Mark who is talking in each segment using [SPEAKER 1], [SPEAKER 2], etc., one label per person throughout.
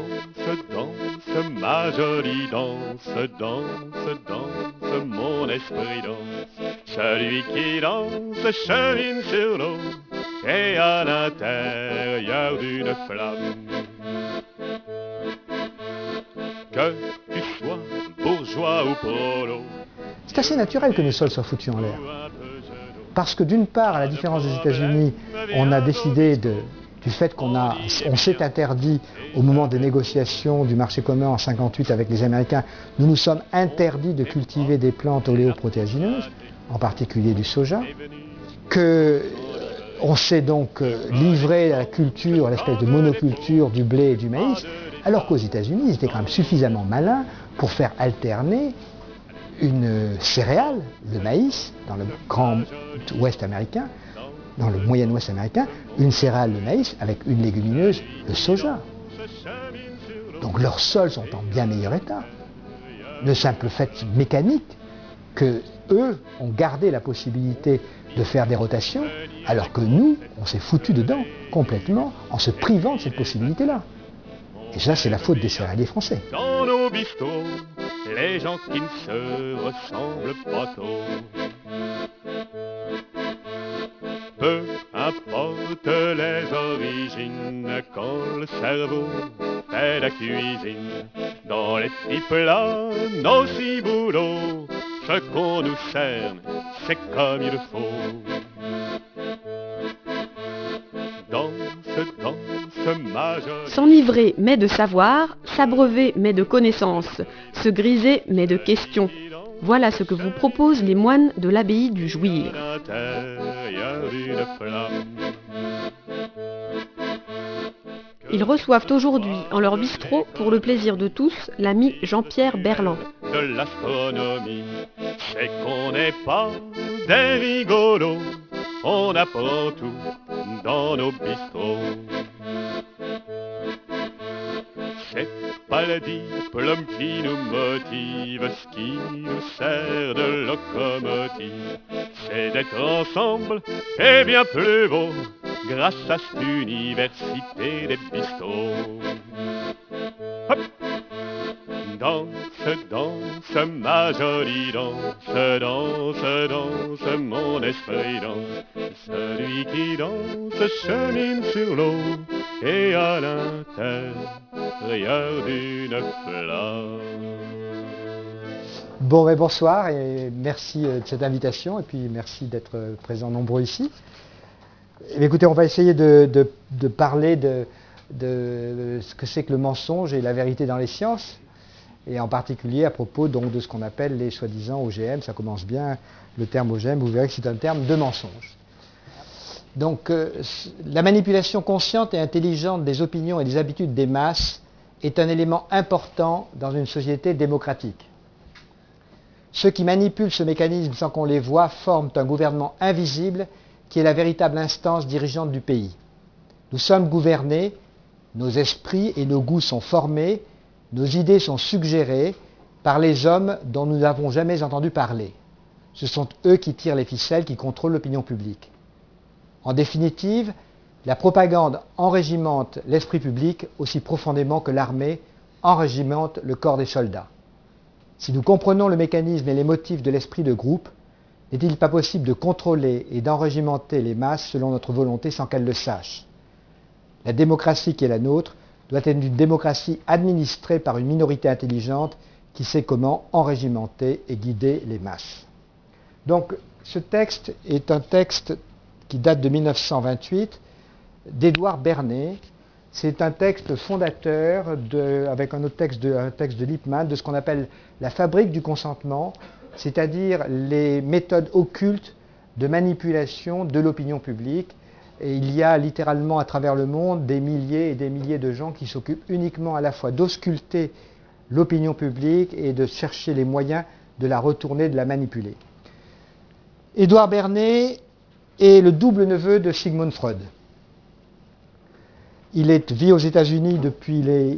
[SPEAKER 1] danse, ma jolie danse, danse, danse, mon esprit danse. Celui qui danse chemine sur l'eau et à l'intérieur d'une flamme. Que tu sois bourgeois ou polo.
[SPEAKER 2] C'est assez naturel que nos sols soient foutus en l'air. Parce que d'une part, à la différence des États-Unis, on a décidé du fait qu'on s'est interdit au moment des négociations du marché commun en 1958 avec les Américains, nous nous sommes interdits de cultiver des plantes oléoprotéagineuses, en particulier du soja, qu'on s'est donc livré à la culture, à l'espèce de monoculture du blé et du maïs, alors qu'aux États-Unis, ils étaient quand même suffisamment malins pour faire alterner une céréale, le maïs, dans le grand ouest américain, dans le moyen ouest américain, une céréale, le maïs, avec une légumineuse, le soja. Donc leurs sols sont en bien meilleur état. Le simple fait mécanique que eux ont gardé la possibilité de faire des rotations, alors que nous, on s'est foutu dedans complètement en se privant de cette possibilité-là. Et ça, c'est la faute des céréaliers français.
[SPEAKER 1] Dans nos bistrots, les gens qui ne se ressemblent pas trop. Peu importe les origines, quand le cerveau fait la cuisine. Dans les petits plats, nos ciboulots, ce qu'on nous cerne, c'est comme il faut. Danse, danse, ma jolie.
[SPEAKER 3] S'enivrer mais de savoir, s'abreuver mais de connaissances, se griser mais de questions. Voilà ce que vous proposent les moines de l'abbaye du Jouir. Ils reçoivent aujourd'hui en leur bistrot, pour le plaisir de tous, l'ami Jean-Pierre Berland.
[SPEAKER 1] De l'astronomie, c'est qu'on n'est pas des rigolos, on apprend tout dans nos bistrots. C'est pas le diplôme qui nous motive, ce qui nous sert de locomotive, c'est d'être ensemble et bien plus beau, grâce à cette université des bistrots. Hop! Danse, danse, ma jolie danse, danse, danse, mon esprit danse. Celui qui danse chemine sur l'eau et à l'intérieur d'une flamme.
[SPEAKER 2] Bon, mais bonsoir et merci de cette invitation et puis merci d'être présents nombreux ici. Écoutez, on va essayer de parler de ce que c'est que le mensonge et la vérité dans les sciences, et en particulier à propos donc de ce qu'on appelle les soi-disant OGM. Ça commence bien, le terme OGM, vous verrez que c'est un terme de mensonge. Donc la manipulation consciente et intelligente des opinions et des habitudes des masses est un élément important dans une société démocratique. Ceux qui manipulent ce mécanisme sans qu'on les voie forment un gouvernement invisible qui est la véritable instance dirigeante du pays. Nous sommes gouvernés, nos esprits et nos goûts sont formés, nos idées sont suggérées par les hommes dont nous n'avons jamais entendu parler. Ce sont eux qui tirent les ficelles, qui contrôlent l'opinion publique. En définitive, la propagande enrégimente l'esprit public aussi profondément que l'armée enrégimente le corps des soldats. Si nous comprenons le mécanisme et les motifs de l'esprit de groupe, n'est-il pas possible de contrôler et d'enrégimenter les masses selon notre volonté sans qu'elles le sachent? La démocratie qui est la nôtre doit être une démocratie administrée par une minorité intelligente qui sait comment enrégimenter et guider les masses. Donc ce texte est un texte qui date de 1928 d'Édouard Bernet. C'est un texte fondateur, avec un texte de Lippmann, de ce qu'on appelle la fabrique du consentement, c'est-à-dire les méthodes occultes de manipulation de l'opinion publique. Et il y a littéralement à travers le monde des milliers et des milliers de gens qui s'occupent uniquement à la fois d'ausculter l'opinion publique et de chercher les moyens de la retourner, de la manipuler. Édouard Bernet est le double neveu de Sigmund Freud. Il vit aux États-Unis depuis,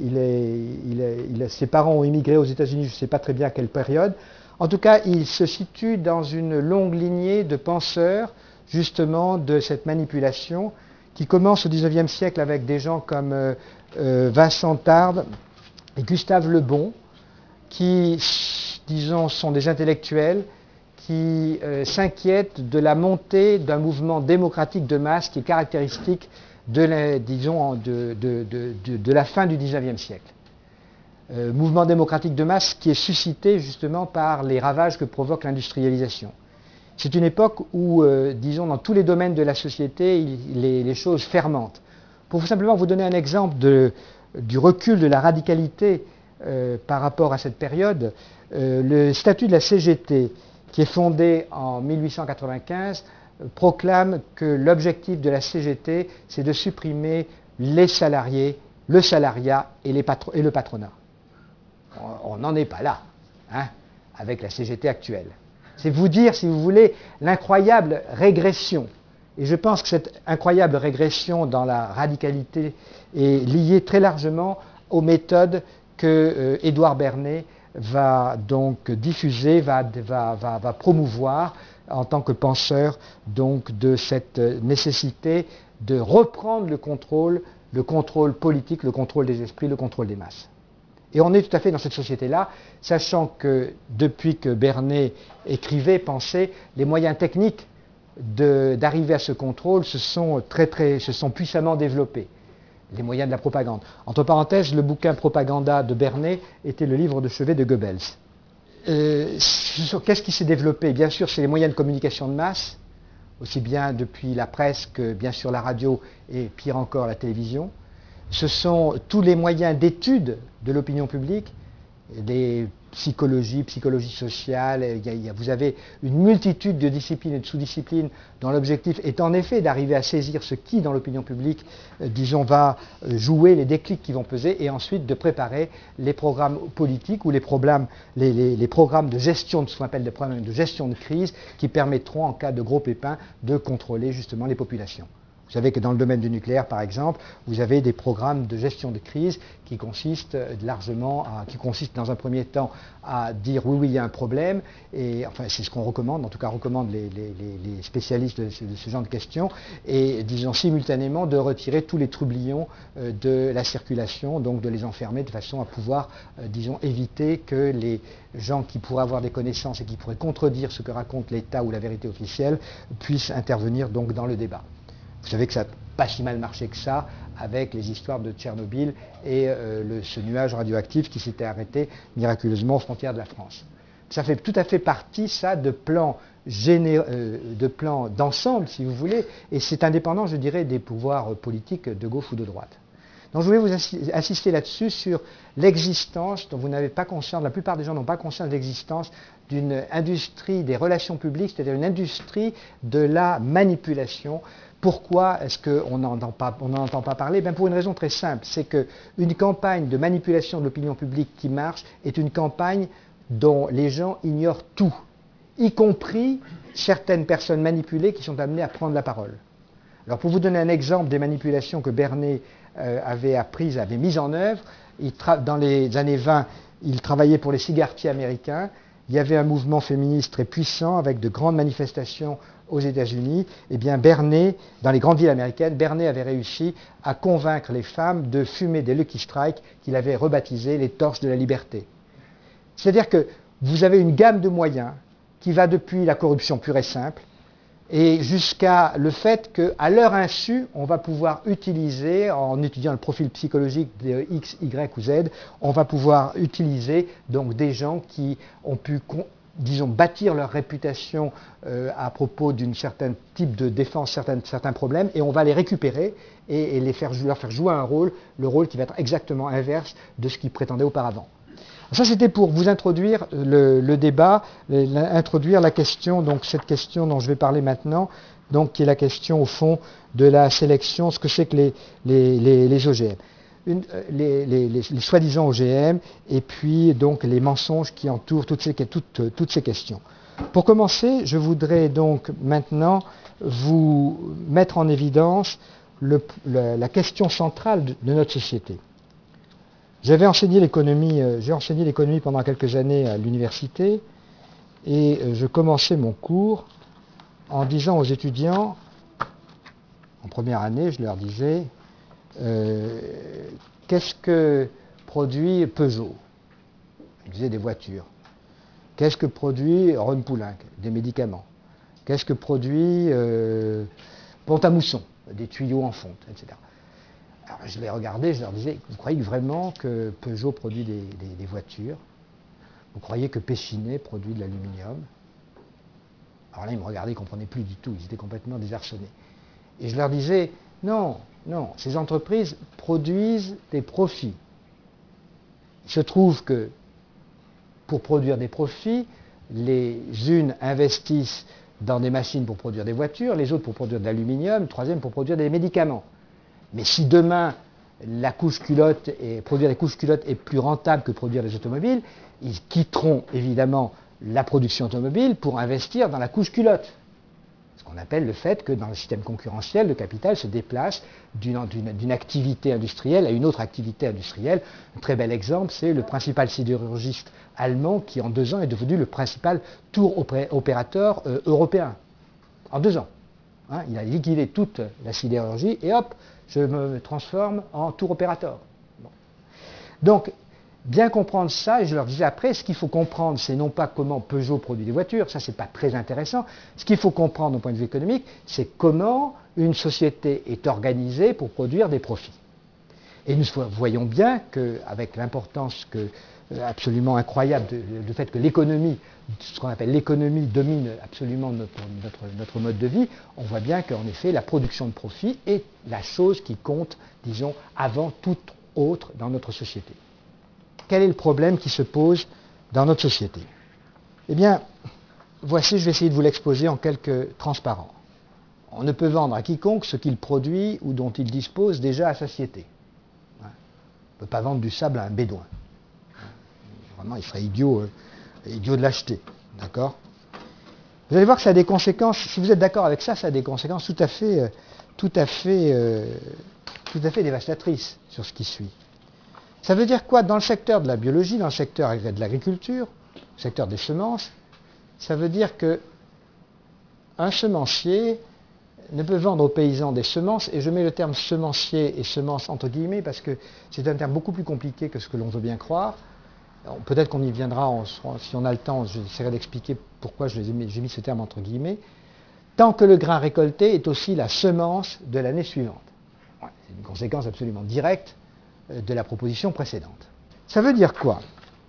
[SPEAKER 2] ses parents ont immigré aux États-Unis, je ne sais pas très bien à quelle période. En tout cas, il se situe dans une longue lignée de penseurs, justement, de cette manipulation, qui commence au XIXe siècle avec des gens comme Vincent Tarbes et Gustave Le Bon, qui, disons, sont des intellectuels qui s'inquiètent de la montée d'un mouvement démocratique de masse qui est caractéristique de la fin du XIXe siècle. Mouvement démocratique de masse qui est suscité justement par les ravages que provoque l'industrialisation. C'est une époque où, disons, dans tous les domaines de la société, les choses fermentent. Pour simplement vous donner un exemple du recul de la radicalité par rapport à cette période, le statut de la CGT, qui est fondé en 1895, proclame que l'objectif de la CGT, c'est de supprimer les salariés, le salariat et le patronat. On n'en est pas là, hein, avec la CGT actuelle. C'est vous dire, si vous voulez, l'incroyable régression. Et je pense que cette incroyable régression dans la radicalité est liée très largement aux méthodes que Édouard Bernet va donc diffuser, va promouvoir en tant que penseur donc de cette nécessité de reprendre le contrôle politique, le contrôle des esprits, le contrôle des masses. Et on est tout à fait dans cette société-là, sachant que depuis que Bernet écrivait, pensait, les moyens techniques d'arriver à ce contrôle se sont puissamment développés. Les moyens de la propagande. Entre parenthèses, le bouquin Propaganda de Bernet était le livre de chevet de Goebbels. Qu'est-ce qui s'est développé? Bien sûr, c'est les moyens de communication de masse, aussi bien depuis la presse que bien sûr la radio et pire encore la télévision. Ce sont tous les moyens d'étude de l'opinion publique, des psychologie sociale, vous avez une multitude de disciplines et de sous-disciplines dont l'objectif est en effet d'arriver à saisir ce qui, dans l'opinion publique, disons, va jouer les déclics qui vont peser et ensuite de préparer les programmes politiques ou les programmes de gestion de ce qu'on appelle des programmes de gestion de crise qui permettront, en cas de gros pépins, de contrôler justement les populations. Vous savez que dans le domaine du nucléaire, par exemple, vous avez des programmes de gestion de crise qui consistent dans un premier temps à dire oui, il y a un problème, et enfin c'est ce qu'on recommande, en tout cas recommandent les spécialistes de ce genre de questions, et disons simultanément de retirer tous les troublions de la circulation, donc de les enfermer de façon à pouvoir, disons, éviter que les gens qui pourraient avoir des connaissances et qui pourraient contredire ce que raconte l'État ou la vérité officielle puissent intervenir donc dans le débat. Vous savez que ça n'a pas si mal marché que ça avec les histoires de Tchernobyl et ce nuage radioactif qui s'était arrêté miraculeusement aux frontières de la France. Ça fait tout à fait partie, ça, de plans d'ensemble, si vous voulez, et c'est indépendant, je dirais, des pouvoirs politiques de gauche ou de droite. Donc je voulais vous insister là-dessus sur l'existence, dont vous n'avez pas conscience, la plupart des gens n'ont pas conscience de l'existence d'une industrie des relations publiques, c'est-à-dire une industrie de la manipulation. Pourquoi est-ce qu'on n'en entend pas parler? Pour une raison très simple, c'est qu'une campagne de manipulation de l'opinion publique qui marche est une campagne dont les gens ignorent tout, y compris certaines personnes manipulées qui sont amenées à prendre la parole. Alors pour vous donner un exemple des manipulations que Bernet avait mises en œuvre, dans les années 20, il travaillait pour les cigarettiers américains. Il y avait un mouvement féministe très puissant avec de grandes manifestations aux États-Unis. Eh bien, Bernet, dans les grandes villes américaines, Bernet avait réussi à convaincre les femmes de fumer des Lucky Strike qu'il avait rebaptisées les torches de la liberté. C'est-à-dire que vous avez une gamme de moyens qui va depuis la corruption pure et simple et jusqu'à le fait qu'à leur insu, on va pouvoir utiliser, en étudiant le profil psychologique de X, Y ou Z, on va pouvoir utiliser donc des gens qui ont pu, disons, bâtir leur réputation à propos d'un certain type de défense, certains problèmes, et on va les récupérer et leur faire jouer un rôle, le rôle qui va être exactement inverse de ce qu'ils prétendaient auparavant. Ça, c'était pour vous introduire le débat, introduire la question, donc cette question dont je vais parler maintenant, donc qui est la question au fond de la sélection, ce que c'est que les OGM. Les soi-disant OGM, et puis donc les mensonges qui entourent toutes ces questions. Pour commencer, je voudrais donc maintenant vous mettre en évidence la question centrale de notre société. J'ai enseigné l'économie pendant quelques années à l'université et je commençais mon cours en disant aux étudiants, en première année, je leur disais, qu'est-ce que produit Peugeot? Il disait des voitures. Qu'est-ce que produit Ron Poulenc? Des médicaments. Qu'est-ce que produit Pont-à-Mousson? Des tuyaux en fonte, etc. Alors je les regardais, je leur disais, vous croyez vraiment que Peugeot produit des voitures? Vous croyez que Péchinet produit de l'aluminium? Alors là, ils me regardaient, ils ne comprenaient plus du tout, ils étaient complètement désarçonnés. Et je leur disais, non, non, ces entreprises produisent des profits. Il se trouve que pour produire des profits, les unes investissent dans des machines pour produire des voitures, les autres pour produire de l'aluminium, le troisième pour produire des médicaments. Mais si demain, la couche culotte produire des couches culottes est plus rentable que produire des automobiles, ils quitteront évidemment la production automobile pour investir dans la couche culotte. Ce qu'on appelle le fait que dans le système concurrentiel, le capital se déplace d'une activité industrielle à une autre activité industrielle. Un très bel exemple, c'est le principal sidérurgiste allemand qui en 2 ans est devenu le principal tour opérateur européen. En 2 ans. Hein, il a liquidé toute la sidérurgie et hop, je me transforme en tour opérateur. Bon. Donc, bien comprendre ça, et je leur disais après, ce qu'il faut comprendre, c'est non pas comment Peugeot produit des voitures, ça c'est pas très intéressant. Ce qu'il faut comprendre au point de vue économique, c'est comment une société est organisée pour produire des profits. Et nous voyons bien qu'avec l'importance absolument incroyable du fait que l'économie, ce qu'on appelle l'économie, domine absolument notre mode de vie, on voit bien qu'en effet la production de profit est la chose qui compte, disons, avant toute autre dans notre société. Quel est le problème qui se pose dans notre société? Eh bien, voici, je vais essayer de vous l'exposer en quelques transparents. On ne peut vendre à quiconque ce qu'il produit ou dont il dispose déjà à satiété. On ne peut pas vendre du sable à un bédouin. Vraiment, il serait idiot de l'acheter. D'accord? Vous allez voir que ça a des conséquences, si vous êtes d'accord avec ça, ça a des conséquences tout à fait dévastatrices sur ce qui suit. Ça veut dire quoi? Dans le secteur de la biologie, dans le secteur de l'agriculture, le secteur des semences, ça veut dire qu'un semencier ne peut vendre aux paysans des semences, et je mets le terme semencier et semence entre guillemets parce que c'est un terme beaucoup plus compliqué que ce que l'on veut bien croire. Peut-être qu'on y viendra, si on a le temps, j'essaierai d'expliquer pourquoi j'ai mis ce terme entre guillemets, tant que le grain récolté est aussi la semence de l'année suivante. C'est une conséquence absolument directe de la proposition précédente. Ça veut dire quoi?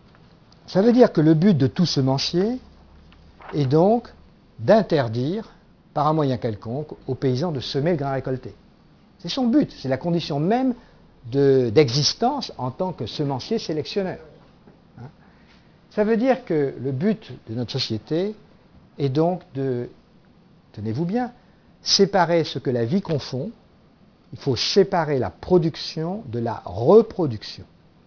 [SPEAKER 2] Ça veut dire que le but de tout semencier est donc d'interdire, par un moyen quelconque, aux paysans de semer le grain récolté. C'est son but, c'est la condition même d'existence en tant que semencier sélectionneur. Ça veut dire que le but de notre société est donc de, tenez-vous bien, séparer ce que la vie confond. Il faut séparer la production de la reproduction.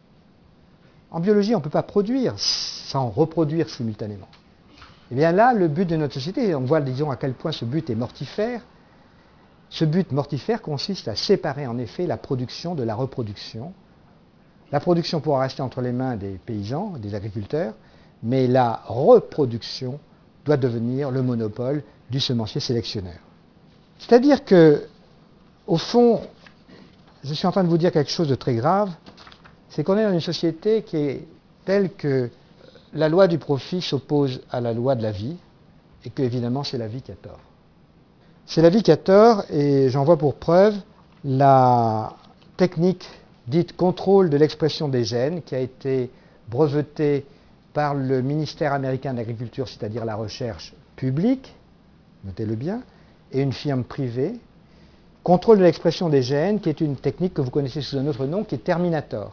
[SPEAKER 2] En biologie, on ne peut pas produire sans reproduire simultanément. Et bien là, le but de notre société, on voit, disons, à quel point ce but est mortifère. Ce but mortifère consiste à séparer en effet la production de la reproduction. La production pourra rester entre les mains des paysans, des agriculteurs, mais la reproduction doit devenir le monopole du semencier sélectionneur. C'est-à-dire que, au fond, je suis en train de vous dire quelque chose de très grave, c'est qu'on est dans une société qui est telle que la loi du profit s'oppose à la loi de la vie, et que, évidemment, c'est la vie qui a tort. C'est la vie qui a tort, et j'en vois pour preuve la technique dite contrôle de l'expression des gènes, qui a été brevetée par le ministère américain de l'Agriculture, c'est-à-dire la recherche publique, notez-le bien, et une firme privée, contrôle de l'expression des gènes, qui est une technique que vous connaissez sous un autre nom, qui est Terminator.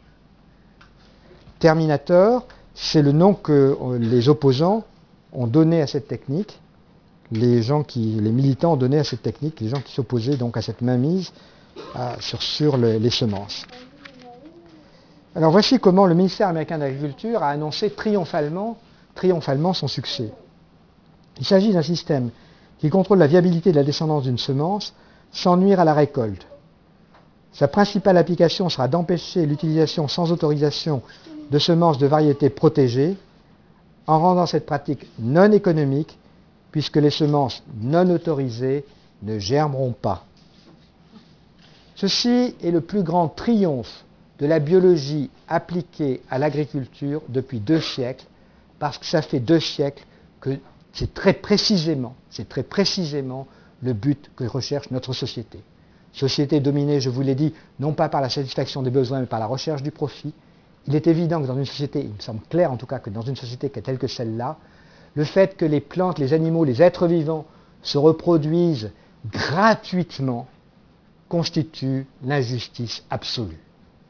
[SPEAKER 2] Terminator, c'est le nom que les opposants ont donné à cette technique, les militants ont donné à cette technique, les gens qui s'opposaient donc à cette mainmise sur les semences. Alors voici comment le ministère américain de l'Agriculture a annoncé triomphalement son succès. Il s'agit d'un système qui contrôle la viabilité de la descendance d'une semence sans nuire à la récolte. Sa principale application sera d'empêcher l'utilisation sans autorisation de semences de variétés protégées en rendant cette pratique non économique puisque les semences non autorisées ne germeront pas. Ceci est le plus grand triomphe de la biologie appliquée à l'agriculture depuis 2 siècles, parce que ça fait 2 siècles que c'est très précisément le but que recherche notre société. Société dominée, je vous l'ai dit, non pas par la satisfaction des besoins, mais par la recherche du profit. Il est évident que dans une société, il me semble clair en tout cas, que dans une société qui est telle que celle-là, le fait que les plantes, les animaux, les êtres vivants se reproduisent gratuitement constitue l'injustice absolue.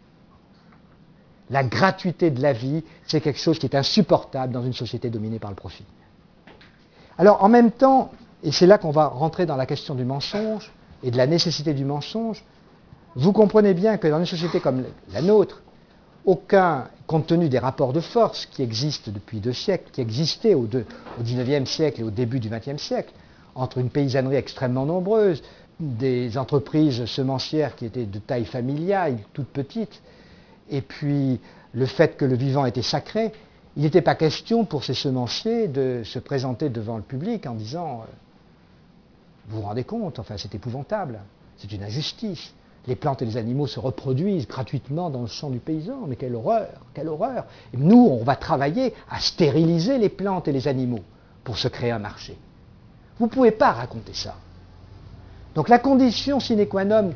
[SPEAKER 2] La gratuité de la vie, c'est quelque chose qui est insupportable dans une société dominée par le profit. Alors en même temps, et c'est là qu'on va rentrer dans la question du mensonge et de la nécessité du mensonge, vous comprenez bien que dans une société comme la nôtre, compte tenu des rapports de force qui existent depuis 2 siècles, qui existaient au XIXe siècle et au début du XXe siècle, entre une paysannerie extrêmement nombreuse, des entreprises semencières qui étaient de taille familiale, toutes petites, et puis le fait que le vivant était sacré, il n'était pas question pour ces semenciers de se présenter devant le public en disant « Vous vous rendez compte, enfin c'est épouvantable, c'est une injustice. Les plantes et les animaux se reproduisent gratuitement dans le champ du paysan, mais quelle horreur, quelle horreur. Et nous, on va travailler à stériliser les plantes et les animaux pour se créer un marché. » Vous ne pouvez pas raconter ça. Donc la condition sine qua non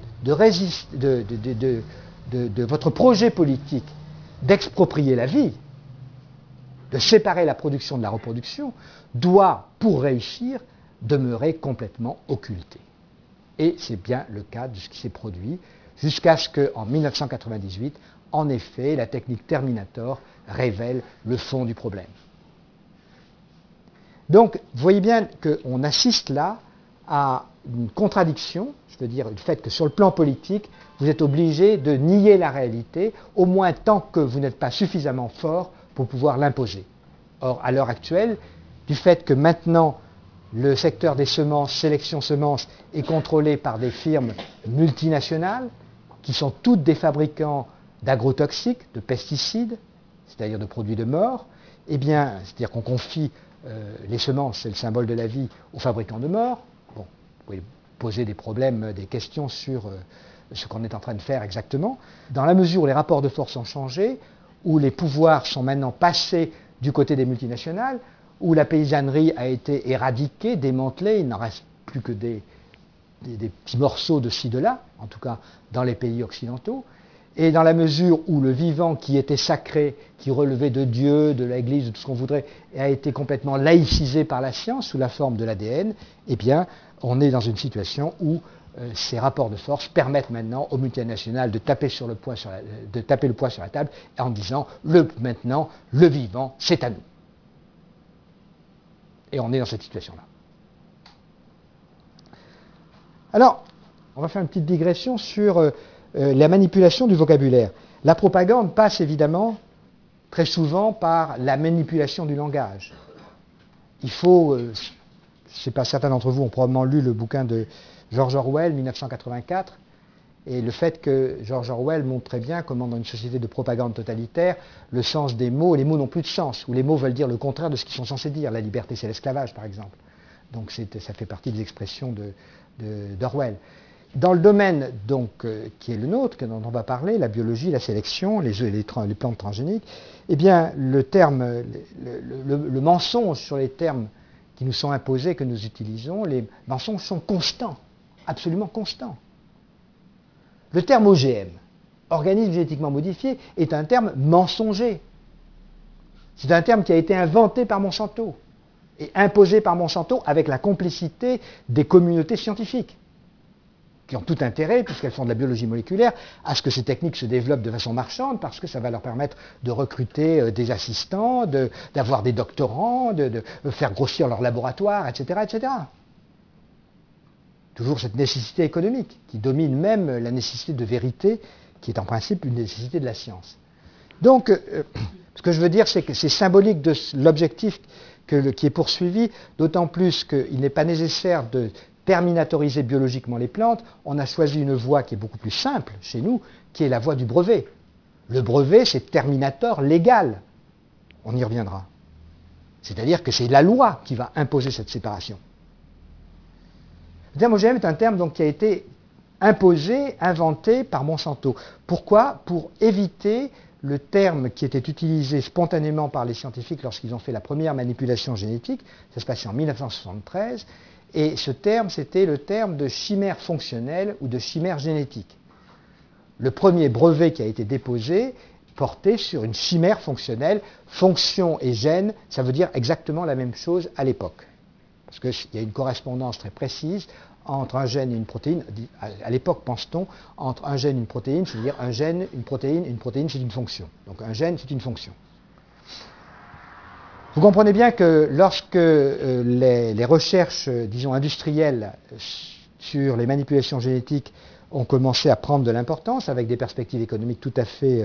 [SPEAKER 2] de votre projet politique d'exproprier la vie, de séparer la production de la reproduction, doit, pour réussir, demeurer complètement occultée. Et c'est bien le cas de ce qui s'est produit, jusqu'à ce qu'en 1998, en effet, la technique Terminator révèle le fond du problème. Donc, vous voyez bien qu'on assiste là à une contradiction, je veux dire le fait que sur le plan politique, vous êtes obligé de nier la réalité, au moins tant que vous n'êtes pas suffisamment fort pour pouvoir l'imposer. Or, à l'heure actuelle, du fait que maintenant le secteur des semences, sélection semences, est contrôlé par des firmes multinationales, qui sont toutes des fabricants d'agrotoxiques, de pesticides, c'est-à-dire de produits de mort, eh bien, c'est-à-dire qu'on confie les semences, c'est le symbole de la vie, aux fabricants de mort. Bon, vous pouvez poser des problèmes, des questions sur ce qu'on est en train de faire exactement. Dans la mesure où les rapports de force ont changé, où les pouvoirs sont maintenant passés du côté des multinationales, où la paysannerie a été éradiquée, démantelée, il n'en reste plus que des petits morceaux de ci, de là, en tout cas dans les pays occidentaux, et dans la mesure où le vivant qui était sacré, qui relevait de Dieu, de l'Église, de tout ce qu'on voudrait, a été complètement laïcisé par la science sous la forme de l'ADN, eh bien, on est dans une situation où ces rapports de force permettent maintenant aux multinationales de taper le poing sur la table en disant maintenant, le vivant, c'est à nous. Et on est dans cette situation-là. Alors, on va faire une petite digression sur la manipulation du vocabulaire. La propagande passe évidemment très souvent par la manipulation du langage. Il faut, je ne sais pas, certains d'entre vous ont probablement lu le bouquin de George Orwell, 1984, et le fait que George Orwell montre très bien comment dans une société de propagande totalitaire, le sens des mots, les mots n'ont plus de sens, ou les mots veulent dire le contraire de ce qu'ils sont censés dire. La liberté, c'est l'esclavage, par exemple. Donc ça fait partie des expressions d'Orwell. Dans le domaine donc, qui est le nôtre, dont on va parler, la biologie, la sélection, les plantes transgéniques, eh bien, le mensonge sur les termes qui nous sont imposés, que nous utilisons, les mensonges sont constants, absolument constants. Le terme OGM, organisme génétiquement modifié, est un terme mensonger. C'est un terme qui a été inventé par Monsanto et imposé par Monsanto avec la complicité des communautés scientifiques, qui ont tout intérêt, puisqu'elles font de la biologie moléculaire, à ce que ces techniques se développent de façon marchande, parce que ça va leur permettre de recruter des assistants, d'avoir des doctorants, de faire grossir leur laboratoire, etc., etc. Toujours cette nécessité économique, qui domine même la nécessité de vérité, qui est en principe une nécessité de la science. Donc, ce que je veux dire, c'est que c'est symbolique de l'objectif qui est poursuivi, d'autant plus qu'il n'est pas nécessaire de terminatoriser biologiquement les plantes. On a choisi une voie qui est beaucoup plus simple chez nous, qui est la voie du brevet. Le brevet, c'est terminator légal. On y reviendra. C'est-à-dire que c'est la loi qui va imposer cette séparation. Le terme OGM est un terme donc, qui a été imposé, inventé par Monsanto. Pourquoi? Pour éviter le terme qui était utilisé spontanément par les scientifiques lorsqu'ils ont fait la première manipulation génétique, ça se passait en 1973, et ce terme, c'était le terme de chimère fonctionnelle ou de chimère génétique. Le premier brevet qui a été déposé portait sur une chimère fonctionnelle. Fonction et gène, ça veut dire exactement la même chose à l'époque. Parce qu'il y a une correspondance très précise entre un gène et une protéine. À l'époque, pense-t-on, entre un gène et une protéine, c'est-à-dire un gène, une protéine, c'est une fonction. Donc un gène, c'est une fonction. Vous comprenez bien que lorsque les recherches, disons, industrielles sur les manipulations génétiques ont commencé à prendre de l'importance avec des perspectives économiques tout à fait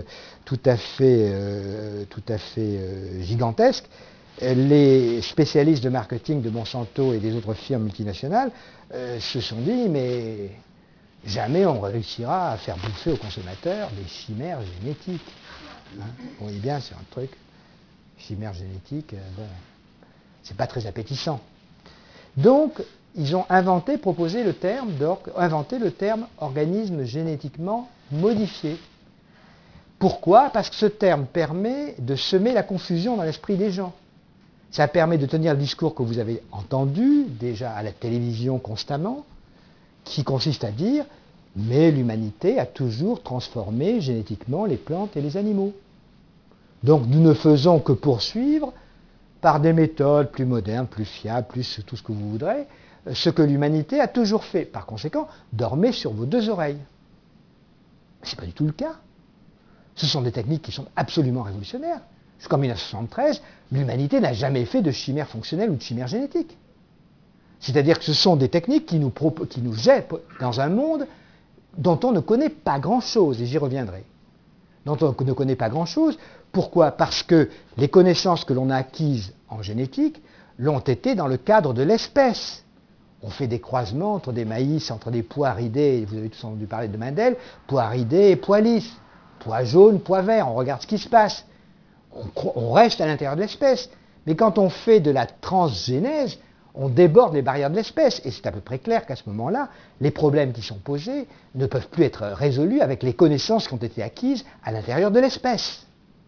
[SPEAKER 2] gigantesques, les spécialistes de marketing de Monsanto et des autres firmes multinationales se sont dit, mais jamais on réussira à faire bouffer aux consommateurs des chimères génétiques. Hein, vous voyez bien, c'est un truc, chimère génétique, bon, c'est pas très appétissant. Donc, ils ont proposé le terme organisme génétiquement modifié. Pourquoi? Parce que ce terme permet de semer la confusion dans l'esprit des gens. Ça permet de tenir le discours que vous avez entendu déjà à la télévision constamment, qui consiste à dire « mais l'humanité a toujours transformé génétiquement les plantes et les animaux. Donc nous ne faisons que poursuivre par des méthodes plus modernes, plus fiables, plus tout ce que vous voudrez, ce que l'humanité a toujours fait. Par conséquent, dormez sur vos deux oreilles. » Ce n'est pas du tout le cas. Ce sont des techniques qui sont absolument révolutionnaires. Jusqu'en 1973, l'humanité n'a jamais fait de chimère fonctionnelle ou de chimère génétique. C'est-à-dire que ce sont des techniques qui nous jettent dans un monde dont on ne connaît pas grand-chose, et j'y reviendrai. Dont on ne connaît pas grand-chose. Pourquoi? Parce que les connaissances que l'on a acquises en génétique l'ont été dans le cadre de l'espèce. On fait des croisements entre des maïs, entre des pois ridés, vous avez tous entendu parler de Mendel, pois ridés et pois lisses, pois jaunes, pois verts, on regarde ce qui se passe. On reste à l'intérieur de l'espèce. Mais quand on fait de la transgénèse, on déborde les barrières de l'espèce. Et c'est à peu près clair qu'à ce moment-là, les problèmes qui sont posés ne peuvent plus être résolus avec les connaissances qui ont été acquises à l'intérieur de l'espèce.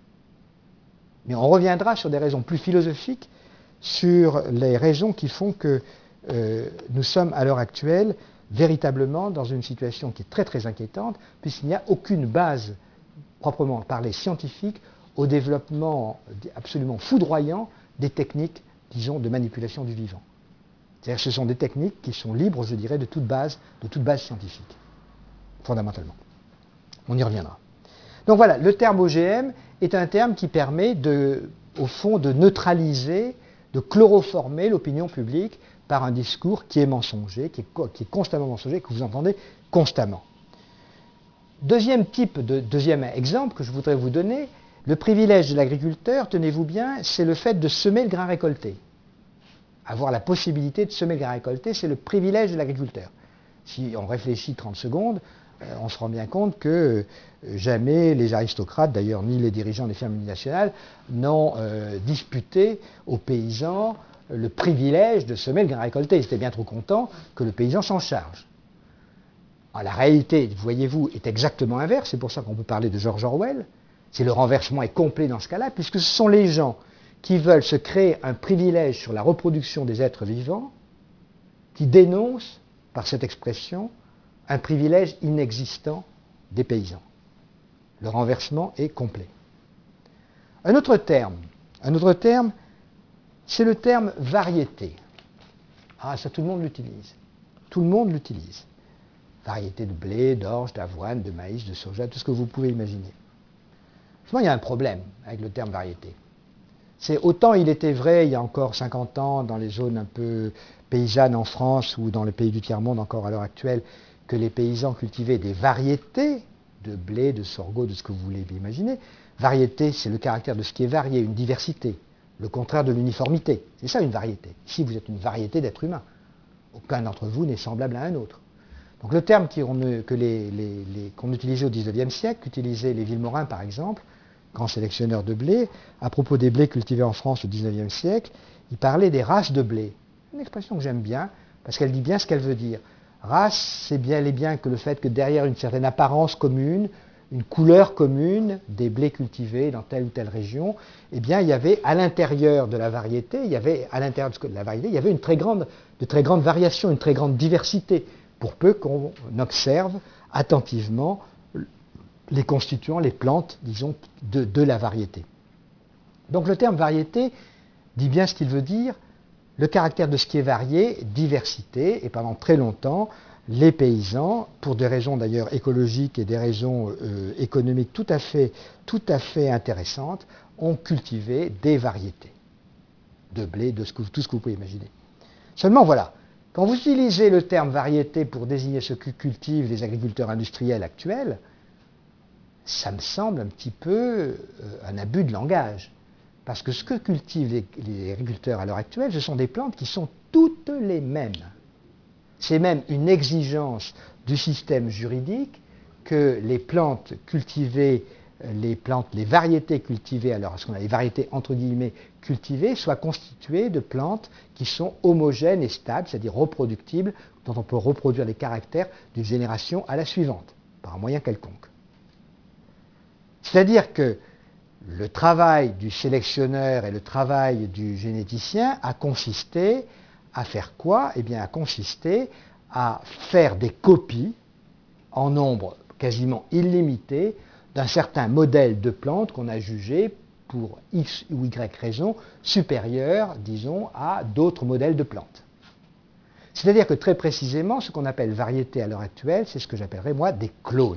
[SPEAKER 2] Mais on reviendra sur des raisons plus philosophiques, sur les raisons qui font que nous sommes à l'heure actuelle véritablement dans une situation qui est très très inquiétante, puisqu'il n'y a aucune base proprement parlée scientifique au développement absolument foudroyant des techniques, disons, de manipulation du vivant. C'est-à-dire que ce sont des techniques qui sont libres, je dirais, de toute base scientifique, fondamentalement. On y reviendra. Donc voilà, le terme OGM est un terme qui permet, au fond, de neutraliser, de chloroformer l'opinion publique par un discours qui est mensonger, qui est constamment mensonger, que vous entendez constamment. Deuxième exemple que je voudrais vous donner, le privilège de l'agriculteur, tenez-vous bien, c'est le fait de semer le grain récolté. Avoir la possibilité de semer le grain récolté, c'est le privilège de l'agriculteur. Si on réfléchit 30 secondes, on se rend bien compte que jamais les aristocrates, d'ailleurs ni les dirigeants des firmes multinationales, n'ont disputé aux paysans le privilège de semer le grain récolté. Ils étaient bien trop contents que le paysan s'en charge. La réalité, voyez-vous, est exactement inverse. C'est pour ça qu'on peut parler de George Orwell. C'est le renversement est complet dans ce cas-là, puisque ce sont les gens qui veulent se créer un privilège sur la reproduction des êtres vivants, qui dénoncent, par cette expression, un privilège inexistant des paysans. Le renversement est complet. Un autre terme, c'est le terme variété. Ah, ça, tout le monde l'utilise. Tout le monde l'utilise. Variété de blé, d'orge, d'avoine, de maïs, de soja, tout ce que vous pouvez imaginer. Souvent, il y a un problème avec le terme variété. C'est autant il était vrai il y a encore 50 ans dans les zones un peu paysannes en France ou dans les pays du tiers-monde encore à l'heure actuelle que les paysans cultivaient des variétés de blé, de sorgho, de ce que vous voulez imaginer. Variété, c'est le caractère de ce qui est varié, une diversité, le contraire de l'uniformité. C'est ça une variété. Ici, vous êtes une variété d'êtres humains. Aucun d'entre vous n'est semblable à un autre. Donc le terme qu'on utilisait au XIXe siècle, qu'utilisaient les Villemorins par exemple, grands sélectionneurs de blé, à propos des blés cultivés en France au XIXe siècle, il parlait des races de blé. Une expression que j'aime bien, parce qu'elle dit bien ce qu'elle veut dire. Race, c'est bien et bien que le fait que derrière une certaine apparence commune, une couleur commune des blés cultivés dans telle ou telle région, eh bien, il y avait à l'intérieur de la variété, il y avait une de très grandes variations, une très grande diversité, pour peu qu'on observe attentivement les constituants, les plantes, disons, de la variété. Donc le terme variété dit bien ce qu'il veut dire, le caractère de ce qui est varié, diversité, et pendant très longtemps, les paysans, pour des raisons d'ailleurs écologiques et des raisons économiques tout à fait intéressantes, ont cultivé des variétés de blé, de tout ce que vous pouvez imaginer. Seulement voilà, quand vous utilisez le terme variété pour désigner ce que cultivent les agriculteurs industriels actuels, ça me semble un petit peu un abus de langage. Parce que ce que cultivent les agriculteurs à l'heure actuelle, ce sont des plantes qui sont toutes les mêmes. C'est même une exigence du système juridique que les plantes cultivées, les variétés cultivées, alors ce qu'on a les variétés entre guillemets cultivées, soient constituées de plantes qui sont homogènes et stables, c'est-à-dire reproductibles, dont on peut reproduire les caractères d'une génération à la suivante, par un moyen quelconque. C'est-à-dire que le travail du sélectionneur et le travail du généticien a consisté à faire quoi? Eh bien, a consisté à faire des copies en nombre quasiment illimité d'un certain modèle de plante qu'on a jugé, pour X ou Y raison, supérieur, disons, à d'autres modèles de plantes. C'est-à-dire que très précisément, ce qu'on appelle variété à l'heure actuelle, c'est ce que j'appellerais, moi, des clones.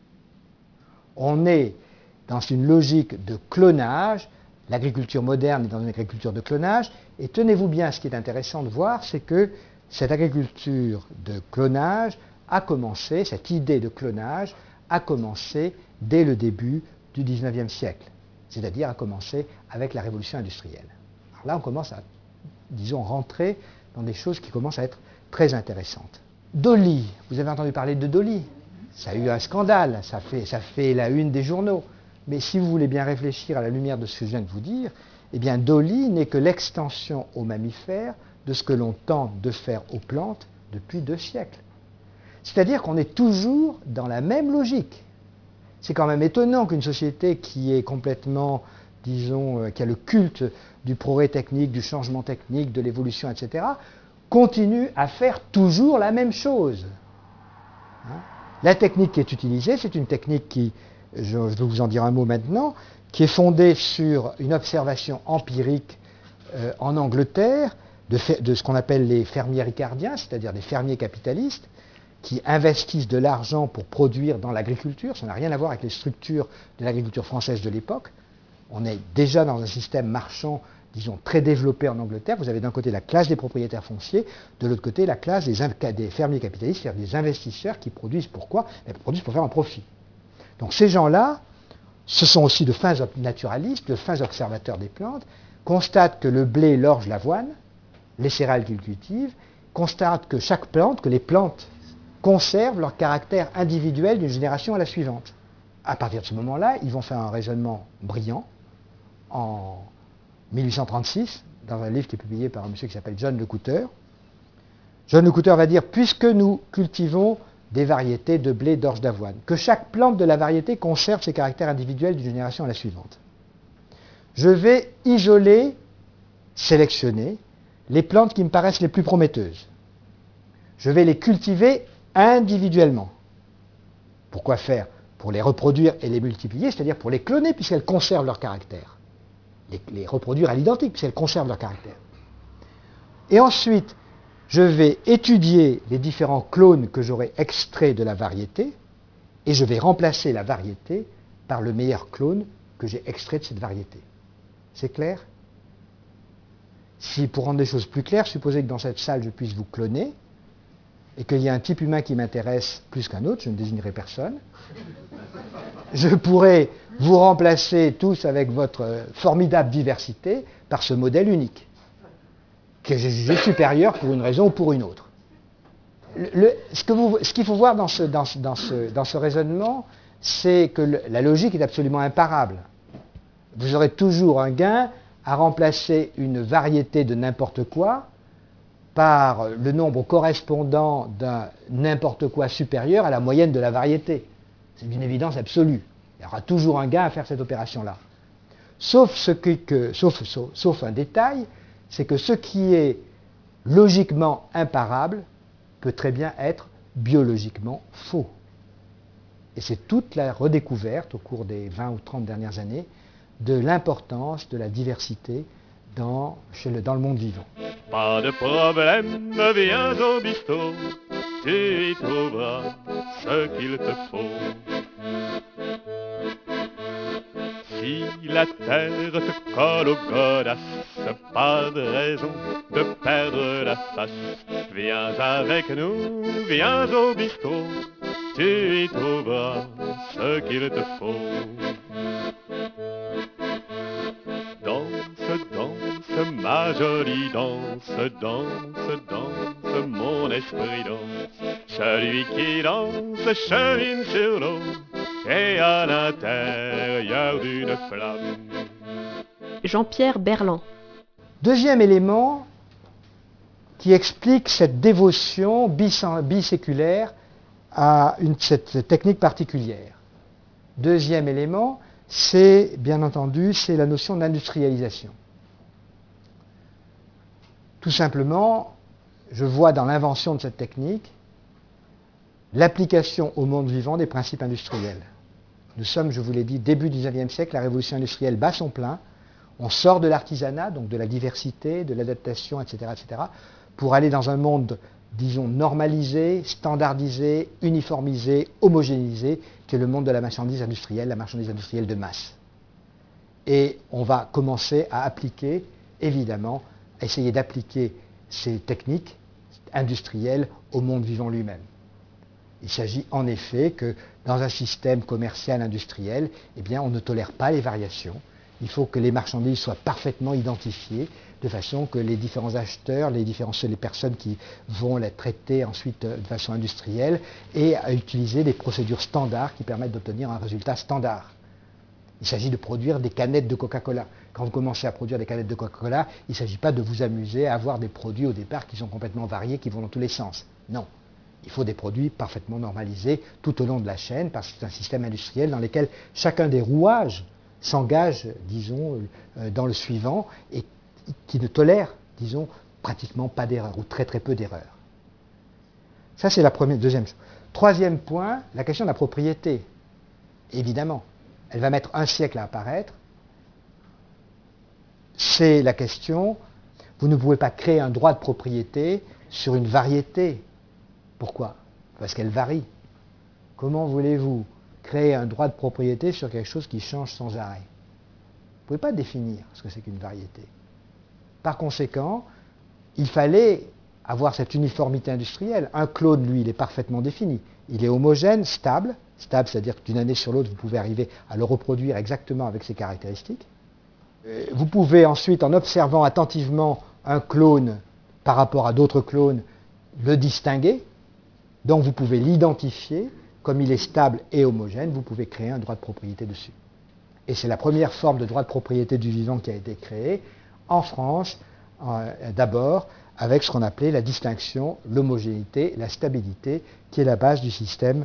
[SPEAKER 2] On est dans une logique de clonage. L'agriculture moderne est dans une agriculture de clonage. Et tenez-vous bien, ce qui est intéressant de voir, c'est que cette agriculture de clonage a commencé, cette idée de clonage a commencé dès le début du XIXe siècle, c'est-à-dire a commencé avec la révolution industrielle. Alors là, on commence à, disons, rentrer dans des choses qui commencent à être très intéressantes. Dolly, vous avez entendu parler de Dolly? Ça a eu un scandale, ça fait la une des journaux. Mais si vous voulez bien réfléchir à la lumière de ce que je viens de vous dire, eh bien Dolly n'est que l'extension aux mammifères de ce que l'on tente de faire aux plantes depuis 2 siècles. C'est-à-dire qu'on est toujours dans la même logique. C'est quand même étonnant qu'une société qui est complètement, disons, qui a le culte du progrès technique, du changement technique, de l'évolution, etc., continue à faire toujours la même chose. La technique qui est utilisée, c'est une technique qui, je vais vous en dire un mot maintenant, qui est fondée sur une observation empirique en Angleterre de ce qu'on appelle les fermiers ricardiens, c'est-à-dire des fermiers capitalistes, qui investissent de l'argent pour produire dans l'agriculture. Ça n'a rien à voir avec les structures de l'agriculture française de l'époque. On est déjà dans un système marchand, disons, très développé en Angleterre. Vous avez d'un côté la classe des propriétaires fonciers, de l'autre côté la classe des fermiers capitalistes, c'est-à-dire des investisseurs qui produisent pourquoi? Ils produisent pour faire un profit. Donc ces gens-là, ce sont aussi de fins naturalistes, de fins observateurs des plantes, constatent que le blé, l'orge, l'avoine, les céréales qu'ils cultivent, constatent que chaque plante, que les plantes conservent leur caractère individuel d'une génération à la suivante. À partir de ce moment-là, ils vont faire un raisonnement brillant en 1836, dans un livre qui est publié par un monsieur qui s'appelle John Lecouteur. John Lecouteur va dire, puisque nous cultivons des variétés de blé, d'orge, d'avoine, que chaque plante de la variété conserve ses caractères individuels d'une génération à la suivante. Je vais isoler, sélectionner les plantes qui me paraissent les plus prometteuses. Je vais les cultiver individuellement. Pourquoi faire? Pour les reproduire et les multiplier, c'est-à-dire pour les cloner puisqu'elles conservent leur caractère. Les reproduire à l'identique puisqu'elles conservent leur caractère. Et ensuite, je vais étudier les différents clones que j'aurai extraits de la variété et je vais remplacer la variété par le meilleur clone que j'ai extrait de cette variété. C'est clair? Si, pour rendre les choses plus claires, supposez que dans cette salle, je puisse vous cloner et qu'il y a un type humain qui m'intéresse plus qu'un autre, je ne désignerai personne, je pourrais vous remplacer tous avec votre formidable diversité par ce modèle unique, que j'ai jugé supérieur pour une raison ou pour une autre. Ce qu'il faut voir dans ce raisonnement, c'est que la logique est absolument imparable. Vous aurez toujours un gain à remplacer une variété de n'importe quoi par le nombre correspondant d'un n'importe quoi supérieur à la moyenne de la variété. C'est d'une évidence absolue. Il y aura toujours un gain à faire cette opération-là. Sauf un détail, c'est que ce qui est logiquement imparable peut très bien être biologiquement faux. Et c'est toute la redécouverte au cours des 20 ou 30 dernières années de l'importance de la diversité dans le monde vivant.
[SPEAKER 1] Pas de problème, viens au bistrot, tu y trouveras ce qu'il te faut. Si la terre te colle aux godasses, pas de raison de perdre la face. Viens avec nous, viens au bistrot, tu y trouveras ce qu'il te faut. Danse, danse, ma jolie danse, danse, danse, mon esprit danse. Celui qui danse chemine sur l'eau et à l'intérieur d'une flamme.
[SPEAKER 3] Jean-Pierre Berland.
[SPEAKER 2] Deuxième élément qui explique cette dévotion biséculaire à cette technique particulière. Deuxième élément, c'est bien entendu, c'est la notion d'industrialisation. Tout simplement, je vois dans l'invention de cette technique l'application au monde vivant des principes industriels. Nous sommes, je vous l'ai dit, début du XIXe siècle, la révolution industrielle bat son plein, on sort de l'artisanat, donc de la diversité, de l'adaptation, etc., pour aller dans un monde, disons, normalisé, standardisé, uniformisé, homogénéisé, qui est le monde de la marchandise industrielle de masse. Et on va commencer à appliquer, évidemment, à essayer d'appliquer ces techniques industrielles au monde vivant lui-même. Il s'agit en effet que dans un système commercial industriel, eh bien, on ne tolère pas les variations. Il faut que les marchandises soient parfaitement identifiées, de façon que les différents acheteurs, les personnes qui vont les traiter ensuite de façon industrielle, aient à utiliser des procédures standards qui permettent d'obtenir un résultat standard. Il s'agit de produire des canettes de Coca-Cola. Quand vous commencez à produire des canettes de Coca-Cola, il ne s'agit pas de vous amuser à avoir des produits au départ qui sont complètement variés, qui vont dans tous les sens. Non. Il faut des produits parfaitement normalisés tout au long de la chaîne, parce que c'est un système industriel dans lequel chacun des rouages s'engage, disons, dans le suivant et qui ne tolère, disons, pratiquement pas d'erreur ou très très peu d'erreurs. Ça, c'est la deuxième chose. Troisième point, la question de la propriété. Évidemment, elle va mettre un siècle à apparaître. C'est la question, vous ne pouvez pas créer un droit de propriété sur une variété. Pourquoi? Parce qu'elle varie. Comment voulez-vous créer un droit de propriété sur quelque chose qui change sans arrêt? Vous ne pouvez pas définir ce que c'est qu'une variété. Par conséquent, il fallait avoir cette uniformité industrielle. Un clone, lui, il est parfaitement défini. Il est homogène, stable. Stable, c'est-à-dire que d'une année sur l'autre, vous pouvez arriver à le reproduire exactement avec ses caractéristiques. Vous pouvez ensuite, en observant attentivement un clone par rapport à d'autres clones, le distinguer. Donc vous pouvez l'identifier. Comme il est stable et homogène, vous pouvez créer un droit de propriété dessus. Et c'est la première forme de droit de propriété du vivant qui a été créée en France, d'abord, avec ce qu'on appelait la distinction, l'homogénéité, la stabilité, qui est la base du système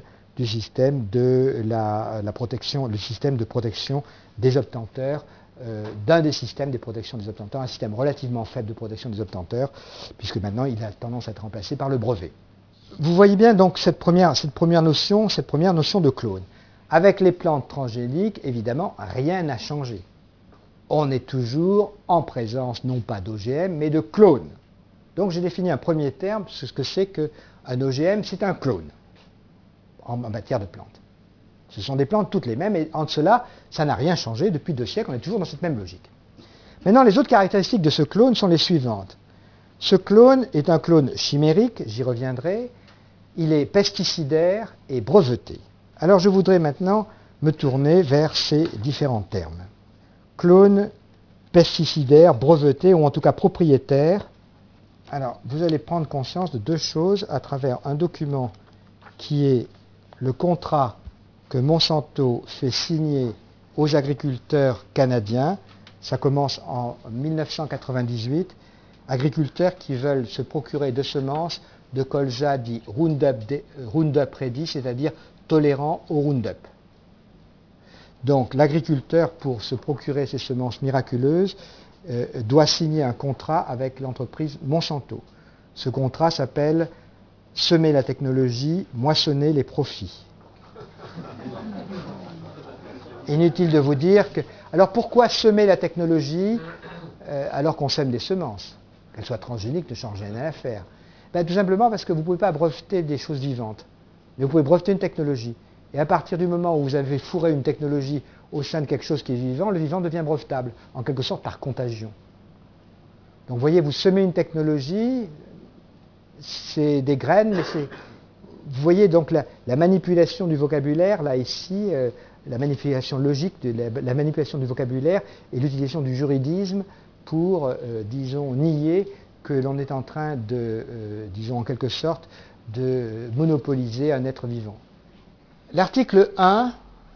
[SPEAKER 2] de la protection, le système de protection des obtenteurs, d'un des systèmes de protection des obtenteurs, un système relativement faible de protection des obtenteurs, puisque maintenant il a tendance à être remplacé par le brevet. Vous voyez bien donc cette première notion de clone. Avec les plantes transgéniques, évidemment, rien n'a changé. On est toujours en présence non pas d'OGM, mais de clones. Donc j'ai défini un premier terme, ce que c'est qu'un OGM, c'est un clone en matière de plantes. Ce sont des plantes toutes les mêmes, et en cela, ça n'a rien changé depuis 2 siècles, on est toujours dans cette même logique. Maintenant, les autres caractéristiques de ce clone sont les suivantes. Ce clone est un clone chimérique, j'y reviendrai. Il est pesticidaire et breveté. Alors je voudrais maintenant me tourner vers ces différents termes. Clone, pesticidaire, breveté, ou en tout cas propriétaire. Alors vous allez prendre conscience de 2 choses à travers un document qui est le contrat que Monsanto fait signer aux agriculteurs canadiens. Ça commence en 1998 agriculteurs qui veulent se procurer de semences de colza dit Roundup Ready, c'est-à-dire tolérant au Roundup. Donc l'agriculteur, pour se procurer ces semences miraculeuses, doit signer un contrat avec l'entreprise Monsanto. Ce contrat s'appelle « Semer la technologie, moissonner les profits ». Inutile de vous dire que... Alors pourquoi semer la technologie alors qu'on sème des semences? Qu'elles soient transgéniques ne change rien à l'affaire. Ben, tout simplement parce que vous ne pouvez pas breveter des choses vivantes. Mais vous pouvez breveter une technologie. Et à partir du moment où vous avez fourré une technologie au sein de quelque chose qui est vivant, le vivant devient brevetable, en quelque sorte par contagion. Donc vous voyez, vous semez une technologie, c'est des graines, mais c'est... Vous voyez donc la manipulation du vocabulaire, là ici, la manipulation logique, la manipulation du vocabulaire et l'utilisation du juridisme pour, disons, nier que l'on est en train de, disons en quelque sorte, de monopoliser un être vivant. L'article 1,